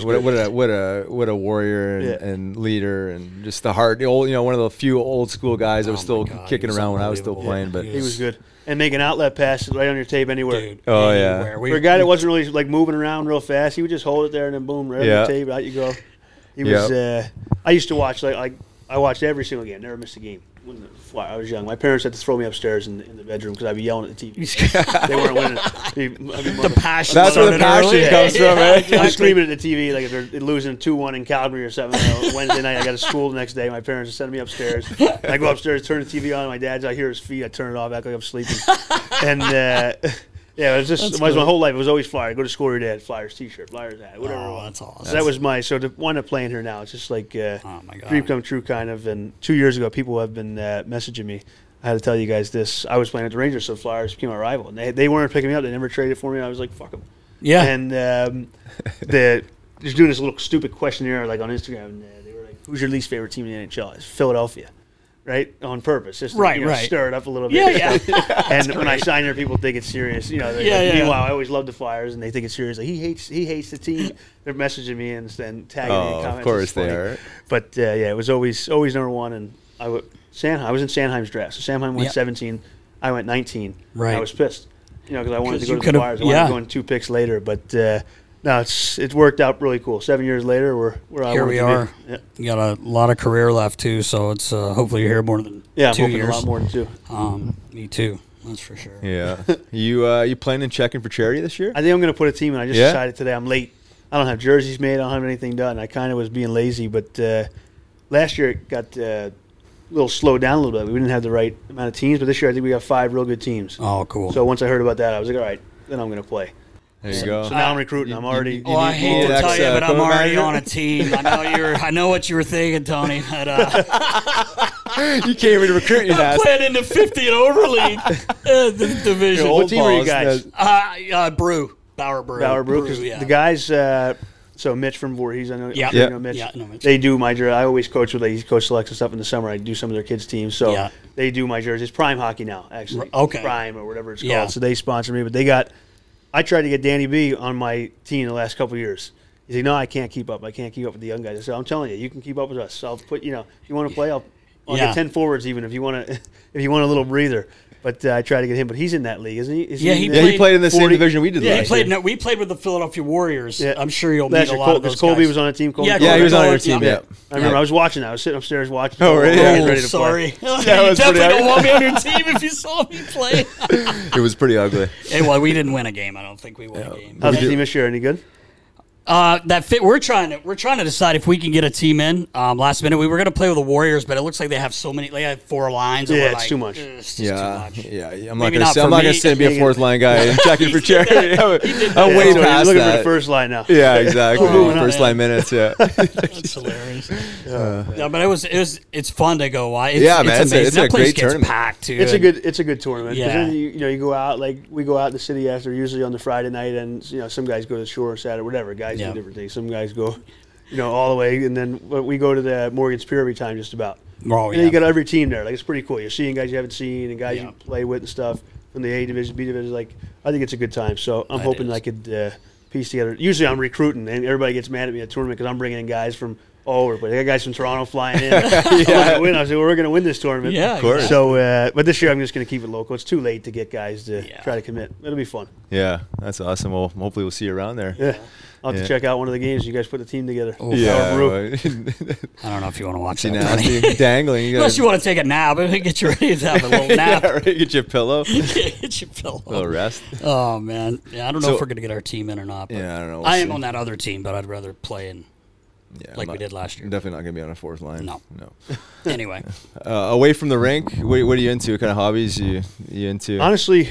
what a warrior and leader, and just the heart. One of the few old school guys that was still God, kicking he was around when I was still unbelievable. playing. But He was good. And make an outlet pass right on your tape anywhere. Dude, Oh, yeah. anywhere. For a guy that wasn't really like moving around real fast, he would just hold it there and then boom, right on Yeah. the tape, out you go. He was. I used to watch like I watched every single game, never missed a game. When I was young, my parents had to throw me upstairs in the bedroom because I'd be yelling at the TV. They weren't winning. The passion. That's where the passion comes from, right? I was screaming at the TV like if they're losing 2-1 in Calgary or something. Wednesday night, I got to school the next day. My parents are sending me upstairs. I go upstairs, turn the TV on. My dad's, I hear his feet. I turn it off, act like I'm sleeping. And Yeah, it was just That's my cool. whole life. It was always Flyers. Go to school every day, had Flyers T-shirt, Flyers hat, whatever. it Oh, was. that's awesome. So that was my to wind up playing here now. It's just like Oh my dream god. come true, kind of. And 2 years ago, people have been messaging me. I had to tell you guys this. I was playing at the Rangers, so Flyers became my rival, and they weren't picking me up. They never traded for me. I was like, fuck them. Yeah. And the just doing this little stupid questionnaire like on Instagram, and they were like, "Who's your least favorite team in the NHL?" It's Philadelphia, right? On purpose, just to, Right, you know, right. stir it up a little bit. Yeah, And when I sign here, people think it's serious. You know, meanwhile, I always love the Flyers, and they think it's serious. Like, he hates the team. They're messaging me and tagging me in comments. Of course It's funny. they are. But yeah, it was always number one. And I was in Sanheim's draft. So Sanheim went Yeah. 17. I went 19. Right. I was pissed. You know, because I wanted to 'Cause go you to the could've- Flyers. I wanted yeah. to go in 2 picks later, but no, it's worked out really cool. 7 years later, we're I Here wanted we to are. be. Yeah, You got a lot of career left too, so it's hopefully you're here more than I'm 2 hoping years. a lot more than 2. Me too. That's for sure. Yeah. You planning on checking for charity this year? I think I'm going to put a team in. I just Yeah? decided today I'm late. I don't have jerseys made. I don't have anything done. I kind of was being lazy, but last year it got a little slowed down a little bit. We didn't have the right amount of teams, but this year I think we got 5 real good teams. Oh, cool. So once I heard about that, I was like, all right, then I'm going to play. There you go. So now I'm recruiting. I'm already. Oh, I hate to need tell you, but I'm ex-Cobra already manager? on a team. I know what you were thinking, Tony. But, You came here to recruit you, I'm Nast. playing in the 50 and over league the division. Your old What team are you balls, guys? Brew. Bauer Brew. Bauer Brew. 'Cause yeah. the guys, so Mitch from Voorhees, I know. Yeah. I'm sure you Yeah. know Mitch. Yeah, I know Mitch. They do my jersey. I always coach with he coach selects and stuff in the summer. I do some of their kids' teams, so Yeah. they do my jerseys. Prime Hockey now, actually. Okay. Prime or whatever it's Yeah. called. So they sponsor me, but they got. I tried to get Danny B on my team the last couple of years. He said, "No, I can't keep up. I can't keep up with the young guys." I said, "I'm telling you, you can keep up with us. I'll put if you want to play, I'll Yeah. get 10 forwards even if you want to if you want a little breather." But I tried to get him, but he's in that league, isn't he? Is Yeah, in he the- Yeah, he played in the same 40 division we did Yeah, last We year. played. No, we played with the Philadelphia Warriors. Yeah. I'm sure you'll meet Last a year, lot of those because Colby guys. was on a team. Colby Yeah, Yeah, he was on Colby, our team, yeah. I remember I was watching that. I was sitting upstairs watching. Oh, really? I was Oh, ready to sorry. play. you was definitely pretty don't want me on your team if you saw me play. It was pretty ugly. Hey, well, we didn't win a game. I don't think we won a game. How's the team this year? Any good? That fit. We're trying to decide if we can get a team in. Last minute, we were going to play with the Warriors, but it looks like they have so many. They have 4 lines. and Yeah, we're it's like, too much. It's just Yeah, too much. yeah. I'm Maybe not not gonna for me. sit and be a fourth line guy and checking for charity. I'm Yeah, way so past you're looking that. for the first line now. Yeah, exactly. Oh, First man. line minutes. Yeah. That's hilarious. Yeah, but it's fun to go. It's, Yeah, man, it's amazing. a That place great gets tournament. packed too. It's and- a good tournament. 'Cause Yeah. then you go out, like we go out in the city after, usually on the Friday night, and some guys go to the shore Saturday, whatever. Guys Yeah. do different things. Some guys go, all the way, and then we go to the Morgan's Pier every time, just about. Oh, And then yeah. you got every team there. Like, it's pretty cool. You're seeing guys you haven't seen and guys Yeah. you play with and stuff from the A division, B division. Like, I think it's a good time. So I'm It hoping is. I could piece together. Usually I'm recruiting, and everybody gets mad at me at the tournament because I'm bringing in guys from all over. But I got guys from Toronto flying in. I'm gonna win. I said, well, we're going to win this tournament. Yeah, Of course. So, but this year I'm just going to keep it local. It's too late to get guys to Yeah. try to commit. It'll be fun. Yeah, that's awesome. Well, hopefully we'll see you around there. Yeah. I'll have Yeah. to check out one of the games. You guys put the team together. Oh, Yeah. Brew. I don't know if you want to watch See that. now, Tony. see, dangling. You Unless you gotta, want to take a nap, get you ready to have a little nap. yeah, right, get your pillow, Get your pillow. little rest. Oh man, yeah, I don't know So- if we're gonna get our team in or not. But Yeah, I don't know. We'll I am see. on that other team, but I'd rather play in. Yeah, like I'm we did last year. I'm definitely not gonna be on a fourth line. No. no. Anyway, Away from the rink, what are you into? What kind of hobbies you into? Honestly,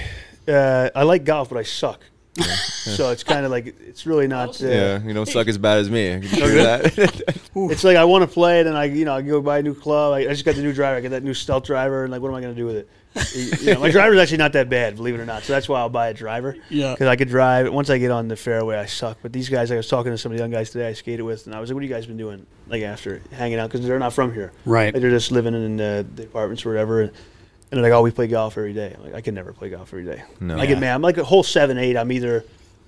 I like golf, but I suck. So it's kind of like, it's really not. Yeah, you don't suck as bad as me. I can do that. It's like I want to play it, and I go buy a new club. I just got the new driver. I got that new stealth driver, and like, what am I going to do with it? My driver's actually not that bad, believe it or not. So that's why I'll buy a driver. Yeah. Because I could drive. Once I get on the fairway, I suck. But these guys, I was talking to some of the young guys today I skated with, and I was like, what have you guys been doing, like, after hanging out? Because they're not from here. right? Like, they're just living in the apartments or whatever. And they're like, oh, we play golf every day. I'm like, I can never play golf every day. No. I get Yeah. mad. I'm like a whole 7, 8. I'm either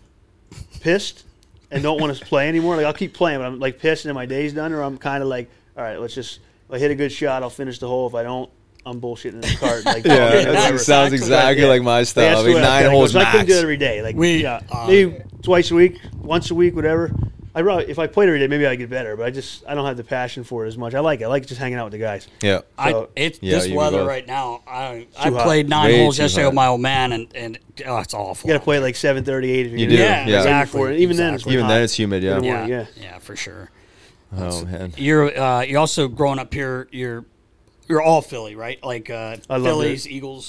pissed and don't want to play anymore. Like, I'll keep playing, but I'm like pissed and my day's done, or I'm kind of like, all right, let's just, if I hit a good shot, I'll finish the hole. If I don't, I'm bullshitting in the cart. Like, Yeah, okay, that whatever. sounds exactly like my style. That's I the mean, way I 9 play. holes So I couldn't do it max. every day. Like, We- maybe twice a week, once a week, whatever. If I played every day, maybe I'd get better. But I don't have the passion for it as much. I like just hanging out with the guys. Yeah. It's Yeah, this you weather both. right now. I Too hot. played 9 Way holes too yesterday hot. with my old man, and it's awful. You got to play at like 7:30, 8 if you're You gonna do, Yeah, yeah. exactly. Even then, it's exactly. Even hot. then, it's humid. Yeah. In the Yeah, morning, yeah, for sure. Oh man. You're also growing up here. You're all Philly, right? Like love Phillies, Eagles.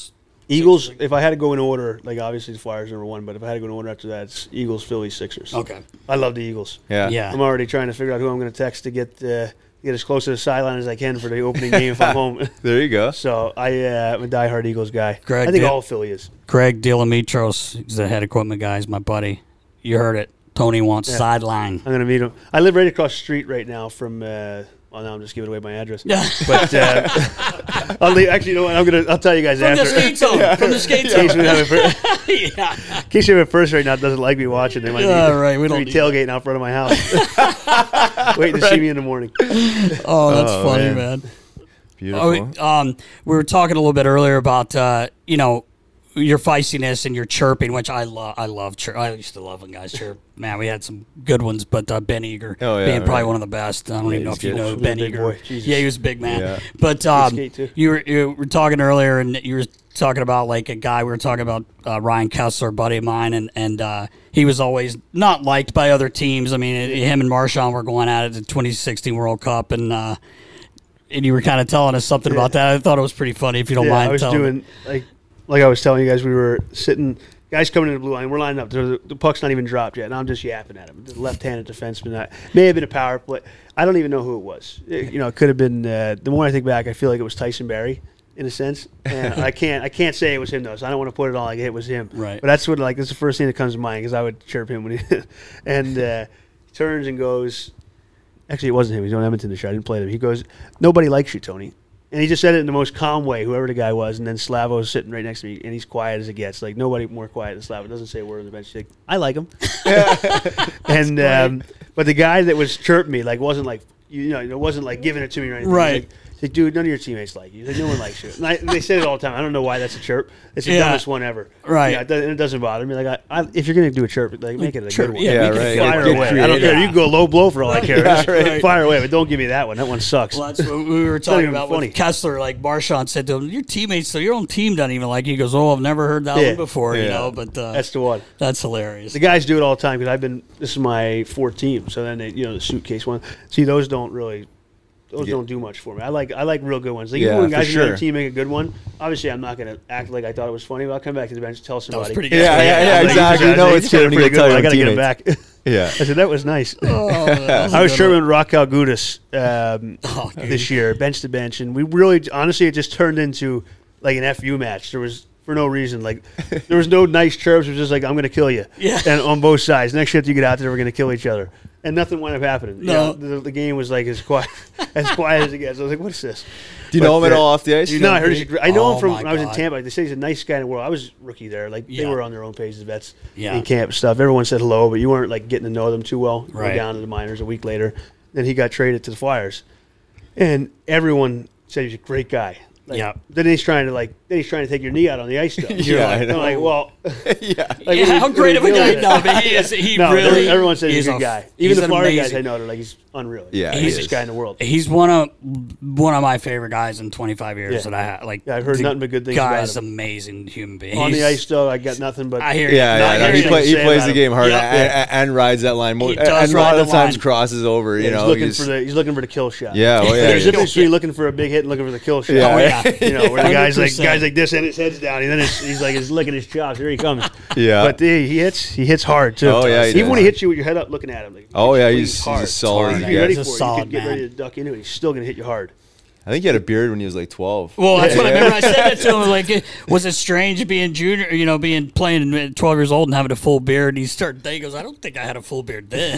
Eagles. If I had to go in order, like obviously the Flyers number 1, but if I had to go in order after that, it's Eagles, Phillies, Sixers. Okay. I love the Eagles. Yeah. I'm already trying to figure out who I'm going to text to get as close to the sideline as I can for the opening game if I'm home. There you go. So I'm a diehard Eagles guy. Greg, I think all Philly is. Greg Delamitros, he's the head equipment guy, is my buddy. You heard it. Tony wants sideline. I'm going to meet him. I live right across the street right now from. Well, now I'm just giving away my address. Yeah. But actually, you know what? I'll tell you guys From after. the skate zone. From the skate zone. In case you have a first right now that doesn't like me watching, they might right. We don't be tailgating out front of my house, waiting to see me in the morning. Oh, that's funny, man. Beautiful. We were talking a little bit earlier about your feistiness and your chirping, which I love. I used to love when guys chirp. Man, we had some good ones, but Ben Eager being probably one of the best. I don't even know if you know Ben Eager. Yeah, he was a big man. Yeah. But you were talking earlier, and you were talking about like a guy. We were talking about Ryan Kessler, a buddy of mine, and he was always not liked by other teams. I mean, him and Marchand were going at it at the 2016 World Cup, and you were kind of telling us something about that. I thought it was pretty funny. If you don't mind, I was doing like I was telling you guys, we were sitting, guys coming in the blue line, we're lining up. The puck's not even dropped yet, and I'm just yapping at him. The left-handed defenseman, may have been a power play. I don't even know who it was. It could have been. The more I think back, I feel like it was Tyson Barrie in a sense. And I can't say it was him though, so I don't want to put it all like it was him. Right. But that's that's the first thing that comes to mind because I would chirp him when he and he turns and goes. Actually, it wasn't him. He's on Edmonton this year. I didn't play him. He goes, "Nobody likes you, Tony." And he just said it in the most calm way, whoever the guy was. And then Slavo's sitting right next to me, and he's quiet as it gets. Like, nobody more quiet than Slavo. Doesn't say a word on the bench. He's like, I like him. And but the guy that was chirping me, like, wasn't like, it wasn't like giving it to me or anything. Right. He's like, dude, none of your teammates like you. Like, no one likes you. And they say it all the time. I don't know why that's a chirp. It's the dumbest one ever. Right. Yeah, it doesn't bother me. Like, if you're going to do a chirp, like, make it a good one. Yeah, right. Fire away. I don't care. You can go low blow for all I care. Just fire away, but don't give me that one. That one sucks. Well, that's what we were talking about funny. with Kessler. Like Marchand said to him, "Your teammates, so your own team doesn't even like you." He goes, "Oh, I've never heard that one before." But that's the one. That's hilarious. The guys do it all the time because this is my fourth team. So then the suitcase one. See, those don't really. Those don't do much for me. I like real good ones. Like even when guys in the team make a good one, obviously I'm not going to act like I thought it was funny, but I'll come back to the bench and tell somebody. That was pretty good. Yeah, exactly. You know it's good when you get I got to get it back. Yeah. I said, that was nice. I was sure with Raquel Gudis this year, bench to bench, and we really, honestly, it just turned into like an FU match. There was, for no reason, like, there was no nice chirps. It was just like, I'm going to kill you. Yeah. And on both sides. Next shift you get out there, we're going to kill each other. And nothing wound up happening. No. The game was like as quiet as it gets. I was like, what is this? Do you know him at all off the ice? No, I heard I know him from my when I was in God. Tampa. Like, they say he's a nice guy in the world. I was rookie there. Like they were on their own pages, vets in camp and stuff. Everyone said hello, but you weren't like getting to know them too well. You were down to the minors a week later. Then he got traded to the Flyers, and everyone said he's a great guy. Like, Then he's trying to take your knee out on the ice. Stuff. I know. I'm like, well, how great of a guy? No, but he is. He really. Everyone says he's a good guy. Even the Florida guys amazing. I know, they're like, he's unreal. Yeah, he's the best guy in the world. He's one of my favorite guys in 25 years that I had. Like, I've heard nothing but good things about him. Guy's amazing human being. On the ice, though, I got nothing but. I hear you. He plays the game hard and rides that line. He And does a lot ride of the times line. crosses over. He's looking for the kill shot. Yeah, There's a difference between looking for a big hit and looking for the kill shot. Where the guy's like this and his head's down, and then he's licking his chops. Here he comes. Yeah, but he hits hard too. Oh yeah, even when he hits you with your head up, looking at him. Like, he's a solid. He's ready for He's a it. solid You could get man. ready to duck into it. He's still gonna hit you hard. I think he had a beard when he was like 12. Well, that's what I remember. I said that to him. Like, was it strange being junior? Playing at 12 years old and having a full beard? And he goes, I don't think I had a full beard then.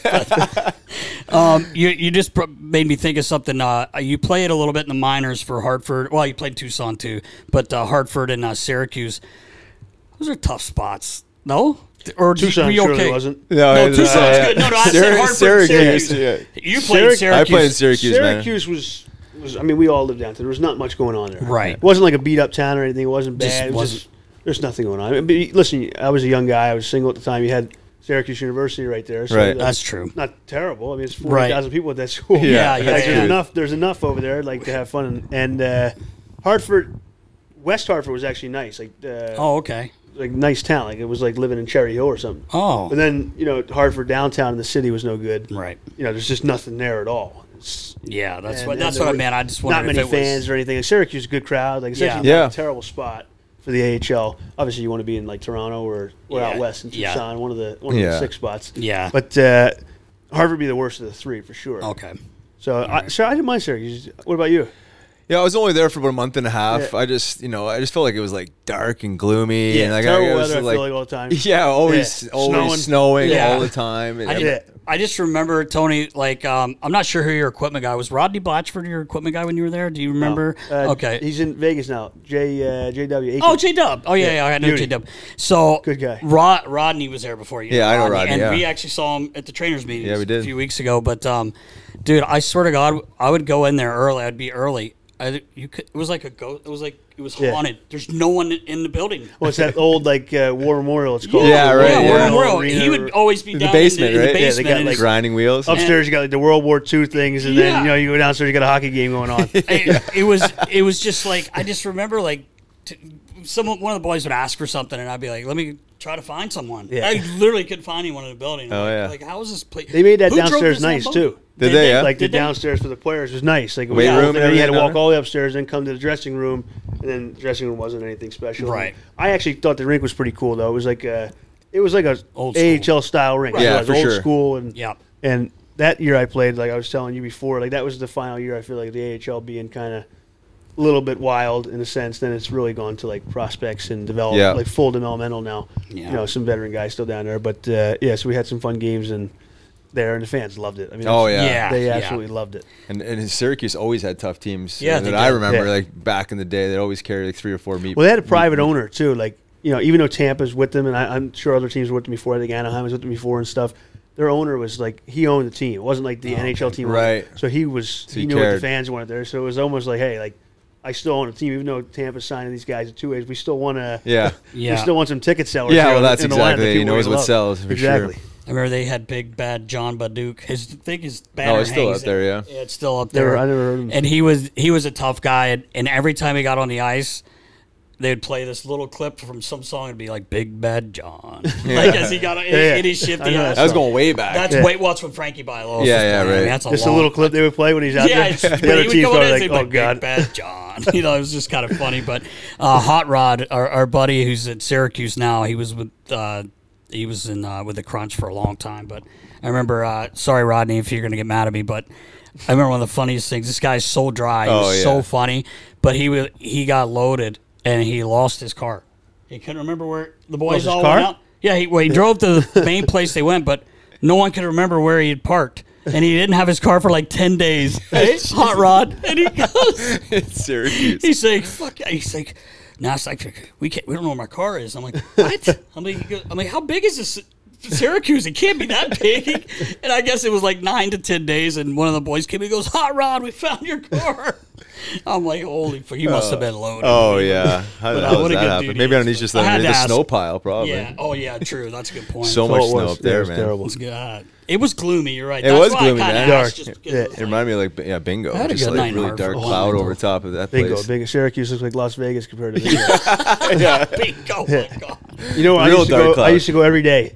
You just made me think of something. You played a little bit in the minors for Hartford. Well, you played Tucson too, but Hartford and Syracuse. Those are tough spots. No. Or Tucson were you okay? surely wasn't. No, Tucson's good. No, I said Hartford, Syracuse. You played Syracuse. I played in Syracuse, man. Syracuse was. I mean, we all lived down there. There was not much going on there. Right. It wasn't like a beat up town or anything. It wasn't bad. It was just, there's nothing going on. But listen, I was a young guy. I was single at the time. You had Syracuse University right there. So right. That's true. Not terrible. I mean, it's 40,000 people at that school. Yeah. There's enough over there, like, to have fun. And Hartford, West Hartford was actually nice. Like. Okay. Like nice town, like it was like living in Cherry Hill or something. Oh, but then Hartford downtown in the city was no good. Right. There's just nothing there at all. That's what I meant. I just wondered not many if it fans or anything. Like, Syracuse is a good crowd. Like it's actually not a terrible spot. for the AHL. Obviously, you want to be in like Toronto or out west in Tucson, one of the 6 spots. Yeah. But Harvard would be the worst of the 3 for sure. Okay. So, I didn't mind Syracuse. What about you? Yeah, I was only there for about a month and a half. Yeah. I just felt like it was like dark and gloomy. Yeah, and like terrible was weather. I like, feel like all the time. Yeah, always snowing Yeah. all the time. And I just remember, Tony, like, I'm not sure who your equipment guy was. Rodney Blatchford, your equipment guy when you were there? Do you remember? Okay. He's in Vegas now. JW. Aiken. Oh, J-Dub. Oh, yeah, I know Beauty. J-Dub. So, Good guy. Rodney was there before you. Yeah, I know Rodney, And yeah. we actually saw him at the trainers meeting Yeah, we did. a few weeks ago. But, dude, I swear to God, I would go in there early. I'd be early. It was like a ghost. It was haunted. There's no one in the building. What's that old like War Memorial? It's called. Yeah, right, Yeah, yeah. War Yeah. Memorial. Arena He would always be the down basement, in the right? Yeah, they basement. got, and like, his- grinding wheels. Upstairs, you got like the World War II things, and then Yeah. you go downstairs, you got a hockey game going on. It was just like I just remember like one of the boys would ask for something and I'd be like, let me try to find someone. Yeah. I literally couldn't find anyone in the building. Oh, yeah. Like, how is this place? They made that Who drove downstairs this nice Lambo? too. Did they? Yeah. Like the Did they? downstairs for the players was nice. Like Weight room and then you had to everything walk down all the way upstairs and come to the dressing room, and then the dressing room wasn't anything special. Right. I actually thought the rink was pretty cool though. It was like a Old school. AHL style rink. Yeah, it was for old sure. school and Yeah. and that year I played, like I was telling you before, like that was the final year. I feel like the AHL being kind of a little bit wild in a sense. Then it's really gone to like prospects and develop, Yeah. like full developmental now. Yeah. You know, some veteran guys still down there, but so we had some fun games and the fans loved it. I mean, Oh, it's- yeah. they Yeah. absolutely loved it. And Syracuse always had tough teams. Yeah, that they I did. remember, Yeah. like back in the day, they'd always carry like 3 or 4 meat. Well, they had a private owner too. Like even though Tampa's with them, and I'm sure other teams were with them before. I think Anaheim was with them before and stuff. Their owner was like he owned the team. It wasn't like the NHL team, Right. So he So he he knew what the cared. fans wanted there. So it was almost like, hey, like I still own a team, even though Tampa's signing these guys at 2 ways. We still want to. Yeah. Yeah. We still want some ticket sellers. Yeah, here well, that's in the line that exactly it. He people knows really what love. sells, for exactly. sure. I remember they had big bad John Baduke. His banner it's still hangs up there, yeah. it's still up Never- there. I never heard of him. And he was a tough guy. And every time he got on the ice, they would play this little clip from some song. It'd be like "Big Bad John," like as he got on, Yeah. and he shipped I the know ice. That was going way back. That's Yeah. wait, what's with Frankie Bialos? Yeah, yeah, right. That's Just a long, little clip they would play when he's out Yeah, there. it's, The but other he would team's go in probably and like, say, oh like, god. Big Bad John. You know, it was just kind of funny. But Hot Rod, our buddy who's at Syracuse now, he was with with the Crunch for a long time. But I remember, sorry Rodney, if you're gonna get mad at me, but I remember one of the funniest things. This guy's so dry, he was so funny, but he got loaded and he lost his car. He couldn't remember where the boys his all car? went out. Yeah, he drove to the main place they went, but no one could remember where he had parked. And he didn't have his car for like 10 days. Hey, Hot Rod. And he goes, It's Syracuse. he's like, fuck. He's like, nah, it's like, we don't know where my car is. I'm like, what? I'm like, how big is this Syracuse? It can't be that big. And I guess it was like 9 to 10 days. And one of the boys came and goes, Hot Rod, we found your car. I'm like, holy fuck, you must have been loaded. Oh, yeah. How the But, hell what does a that good happen? dude he Maybe is, underneath just but I had the to ask. snow pile, probably. Yeah. Oh, yeah, true. That's a good point. So So much it was. snow up Yeah, it there, was man. terrible. God. It was gloomy, you're right. It That's was why gloomy, I kinda man. asked, Dark. just because Yeah. it was It reminded me of like bingo. I had a Just good like night in really Hartford. dark Oh, cloud bingo. over top of that Bingo. place. Big Syracuse looks like Las Vegas compared to Bingo. bingo. Oh, my God. You know, Real dark I cloud. used to go every day.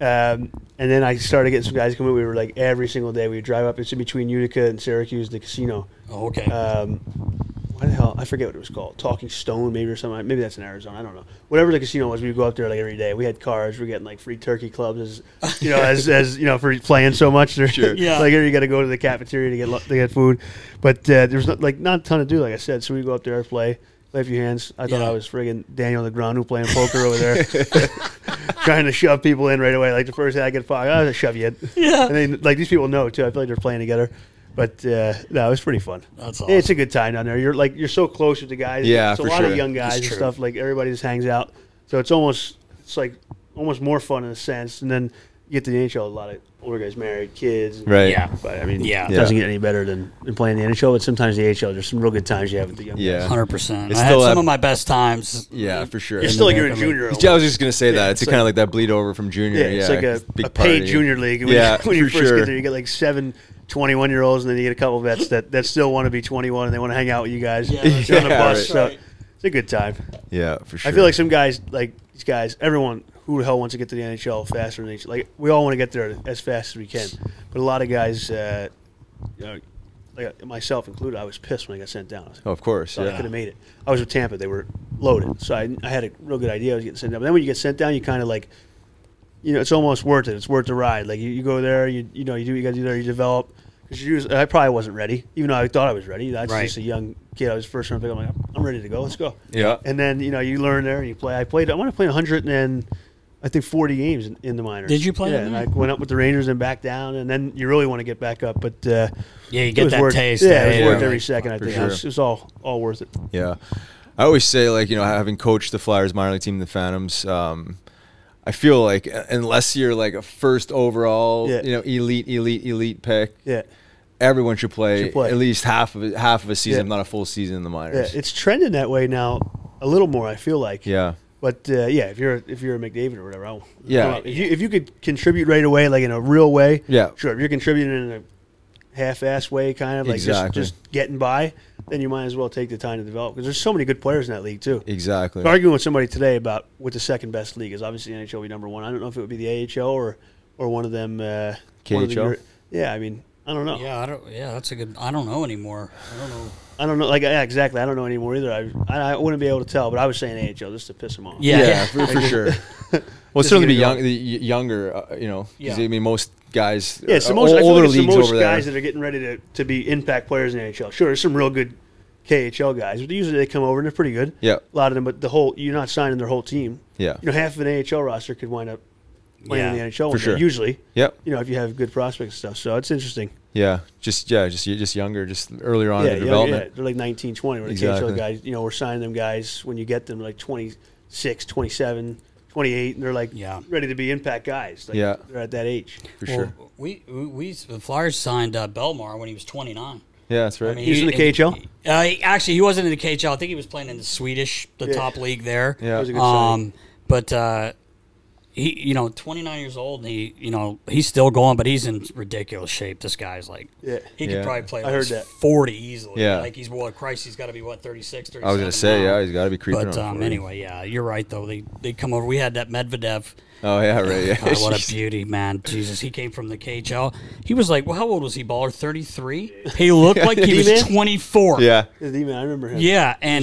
And then I started getting some guys coming. We were like every single day. We would drive up. It's in between Utica and Syracuse, the casino. Oh, okay. What the hell? I forget what it was called. Talking Stone, maybe, or something. Maybe that's in Arizona. I don't know. Whatever the casino was, we would go up there like every day. We had cars. We were getting like free turkey clubs, as you know, for playing so much. Sure. Yeah. Like you got to go to the cafeteria to get food, but there's not a ton to do. Like I said, so we go up there, play a few hands. I thought Yeah. I was friggin' Daniel Negreanu playing poker over there, trying to shove people in right away. Like the first day I get fucked, I'll shove you in. Yeah. And then like these people know too. I feel like they're playing together. But no, it was pretty fun. That's Yeah, awesome. it's a good time down there. You're so close with the guys. Yeah, it's a for lot of sure. young guys and true. stuff. Like everybody just hangs out. So it's almost more fun in a sense. And then you get to the NHL, a lot of older guys married, kids. Right. Yeah. But I mean, Yeah. it doesn't get any better than playing the NHL. But sometimes the AHL, there's some real good times you have with the young guys. Yeah. 100%. It's I had still some that- of my best times. Yeah, for sure. It's And still like the- you're a junior. I was just gonna say that it's it's kind of like- like that bleed over from junior. Yeah, it's like a big paid party. junior league. When Yeah, when you for first sure. get there, you get like 7 21-year-olds, and then you get a couple vets that still want to be 21 and they want to hang out with you guys. Yeah, that's You're on the right. bus, Right. so Right. it's a good time. Yeah, for sure. I feel like some guys, like these guys, everyone who the hell wants to get to the NHL faster than each. Like we all want to get there as fast as we can, but a lot of guys, like myself included, I was pissed when I got sent down. I was like, Oh, of course. I Yeah. could have made it. I was with Tampa. They were loaded. So I had a real good idea I was getting sent down. But then when you get sent down, you kind of like, it's almost worth it. It's worth the ride. Like you go there, you do what you got to do there. You develop. Because I probably wasn't ready, even though I thought I was ready. I was just a young kid. I was first round pick. I'm like, I'm ready to go. Let's go. Yeah. And then you learn there and you play. I want to play 140 games in the minors. Did you play? Yeah. And I went up with the Rangers and back down, and then you really want to get back up. But you get that taste. Yeah, it was worth every second. I think sure. it was all worth it. Yeah. I always say, like, having coached the Flyers minor league team, the Phantoms, I feel like unless you're like a first overall, elite pick, everyone should play at least half of a season, if not a full season in the minors. Yeah, it's trending that way now a little more, I feel like. Yeah. But if you're a McDavid or whatever, if you could contribute right away, like in a real way, sure. If you're contributing in a half-ass way, kind of like just getting by, then you might as well take the time to develop, because there's so many good players in that league too. Exactly. Arguing with somebody today about what the second best league is, obviously NHL would be number one. I don't know if it would be the AHL or one of them. KHL. I mean, I don't know. Yeah, that's a good. I don't know anymore. I don't know. Like, exactly. I don't know anymore either. I wouldn't be able to tell, but I was saying AHL just to piss them off. Yeah, for sure. Well, certainly be younger, because I mean most guys. Yeah, it's the most older leagues over there. Guys that are getting ready to be impact players in the NHL. Sure, there's some real good KHL guys, but usually they come over and they're pretty good. Yeah, a lot of them, but you're not signing their whole team. Yeah, half of an AHL roster could wind up playing in the NHL for sure. Usually. Yep. If you have good prospects and stuff, so it's interesting. Yeah, just younger, just earlier on in development. Yeah, they're like 19, 20. Where the KHL guys, we're signing them guys when you get them like 26, 27, 28, and they're like ready to be impact guys. Like, they're at that age. For sure. The Flyers signed Belmar when he was 29. Yeah, that's right. I mean, he was in the KHL? Actually, he wasn't in the KHL. I think he was playing in the Swedish, top league there. Yeah, it was a good signing. But he, 29 years old, and he's still going, but he's in ridiculous shape. This guy's like, he could probably play like 40 easily. Yeah. Like he's got to be 36, 37. I was gonna say, now. He's got to be creeping. But on anyway, you're right though. They come over. We had that Medvedev. Oh yeah, right. Yeah. God, what a beauty, man! Jesus, he came from the KHL. He was like, well, how old was he, baller? 33. He looked like he was 24. Yeah, I remember him. Yeah, and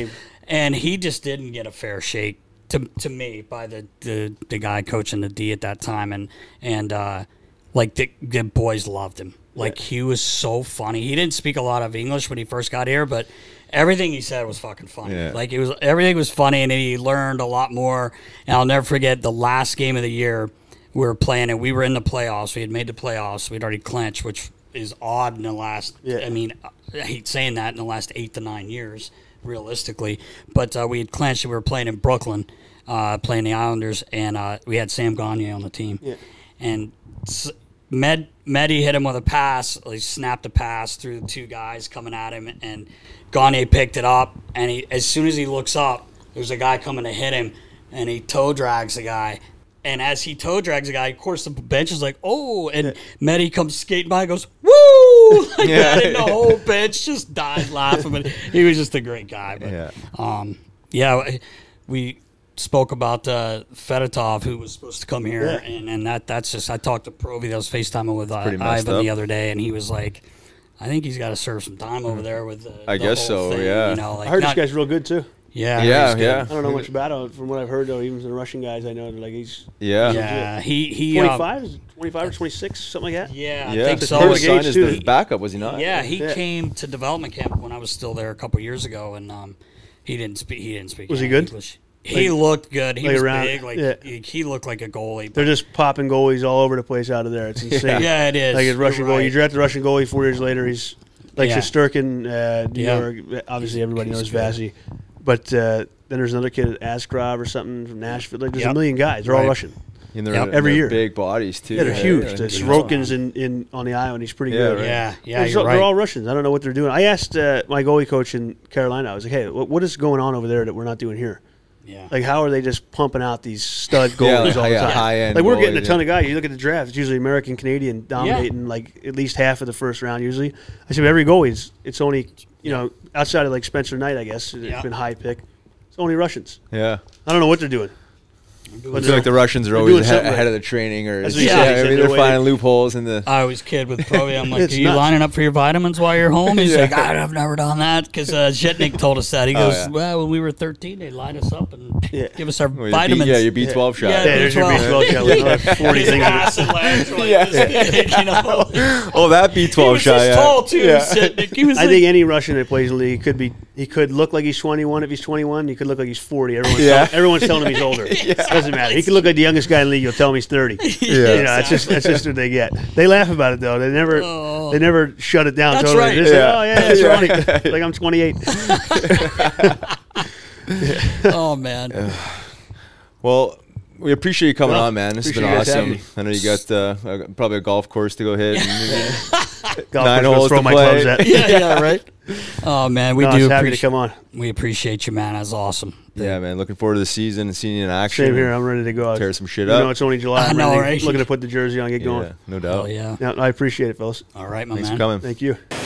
he just didn't get a fair shake. To me, by the guy coaching the D at that time, and like the boys loved him. Like he was so funny. He didn't speak a lot of English when he first got here, but everything he said was fucking funny. Yeah. Like everything was funny, and he learned a lot more. And I'll never forget the last game of the year we were playing, and we were in the playoffs. We had made the playoffs. We'd already clinched, which is odd in the last. I mean, I hate saying that, in the last 8 to 9 years. Realistically, but we had clinched. We were playing in Brooklyn, playing the Islanders, and we had Sam Gagner on the team. Yeah. And Medi hit him with a pass. He snapped a pass through the two guys coming at him, and Gagner picked it up. And as soon as he looks up, there's a guy coming to hit him, and he toe drags the guy. And as he toe drags the guy, of course, the bench is like, oh, and Medi comes skating by and goes, woo! Like that, and the whole bench just died laughing. But he was just a great guy. But, we spoke about Fedotov, who was supposed to come here, and that's just, I talked to Provy, that was FaceTiming with Ivan the other day, and he was like, I think he's got to serve some time over there with the guess whole so, thing, yeah. I heard this guy's real good, too. Yeah. I don't know much about him. From what I've heard, though, even the Russian guys I know, they're like, he's... Yeah, he 25? 25 or 26, something like that? Yeah, I think so. He was signed as the backup, was he not? Yeah, he came to development camp when I was still there a couple years ago, and he didn't speak. Was he good? English. He looked good. He was big. He looked like a goalie. They're just popping goalies all over the place out of there. It's insane. Yeah, it is. Like a Russian goalie. You draft a Russian goalie 4 years later, he's like Shesterkin, New York. Obviously, everybody knows Vasi. But then there's another kid, Askrov or something from Nashville. Like, there's a million guys. They're all Russian. And they're every year. Big bodies, too. Yeah, they're huge. The Sorokin's on the island. He's pretty good. Right? Yeah, they're all Russians. I don't know what they're doing. I asked my goalie coach in Carolina, I was like, hey, what is going on over there that we're not doing here? Yeah. Like, how are they just pumping out these stud goalies all the time? High-end like, we're getting a ton of guys. You look at the draft, it's usually American, Canadian dominating like at least half of the first round usually. I said, every goalie, it's only, outside of like Spencer Knight, I guess, it's been high pick. It's only Russians. Yeah. I don't know what they're doing. I feel like the Russians are They're always doing something ahead right. of the training, or That's what he yeah, said. He said I mean, they're they're finding waiting. loopholes in the. I always kid with Proby. I'm like, It's are you nuts. lining up for your vitamins while you're home? He's Yeah. like, I've never done that because Zhitnik told us that. He goes, yeah. well, when we were 13, they lined us up and Yeah. give us our Well, vitamins. your B12 shot. Yeah, Yeah, there's your B12. B12 shot with another 40 His things. in it. ass and legs were like Yeah. this big, you know. Oh, that He B12 was shot. this Yeah. tall too, Yeah. Zhitnik. He was I like, think any Russian that plays in the league he could look like he's 21 if he's 21. He could look like he's 40. Everyone's telling him he's older. Doesn't matter. He could look like the youngest guy in the league. You'll tell him he's 30. Yeah. You know, that's just what they get. They laugh about it though. They never shut it down. That's totally. right. They say, Yeah. oh yeah, that's Yeah. right. Like I'm 28. oh man. Well, we appreciate you coming Well, on, man. This has been appreciate you guys awesome. having me. I know you got probably a golf course to go hit. And, Golf 9 course, holes throw to my play. clubs at. Yeah, right. Oh man, we No, I do was happy to appreciate. come on. We appreciate you, man. That's awesome. yeah, man. Looking forward to the season and seeing you in action. Same here. I'm ready to go out. Tear some shit You up. know, it's only July. I I'm know, ready, right? looking to put the jersey on, and get Yeah, going. no doubt. Oh yeah. Yeah, I appreciate it, fellas. All right, my Thanks man. for coming. Thank you.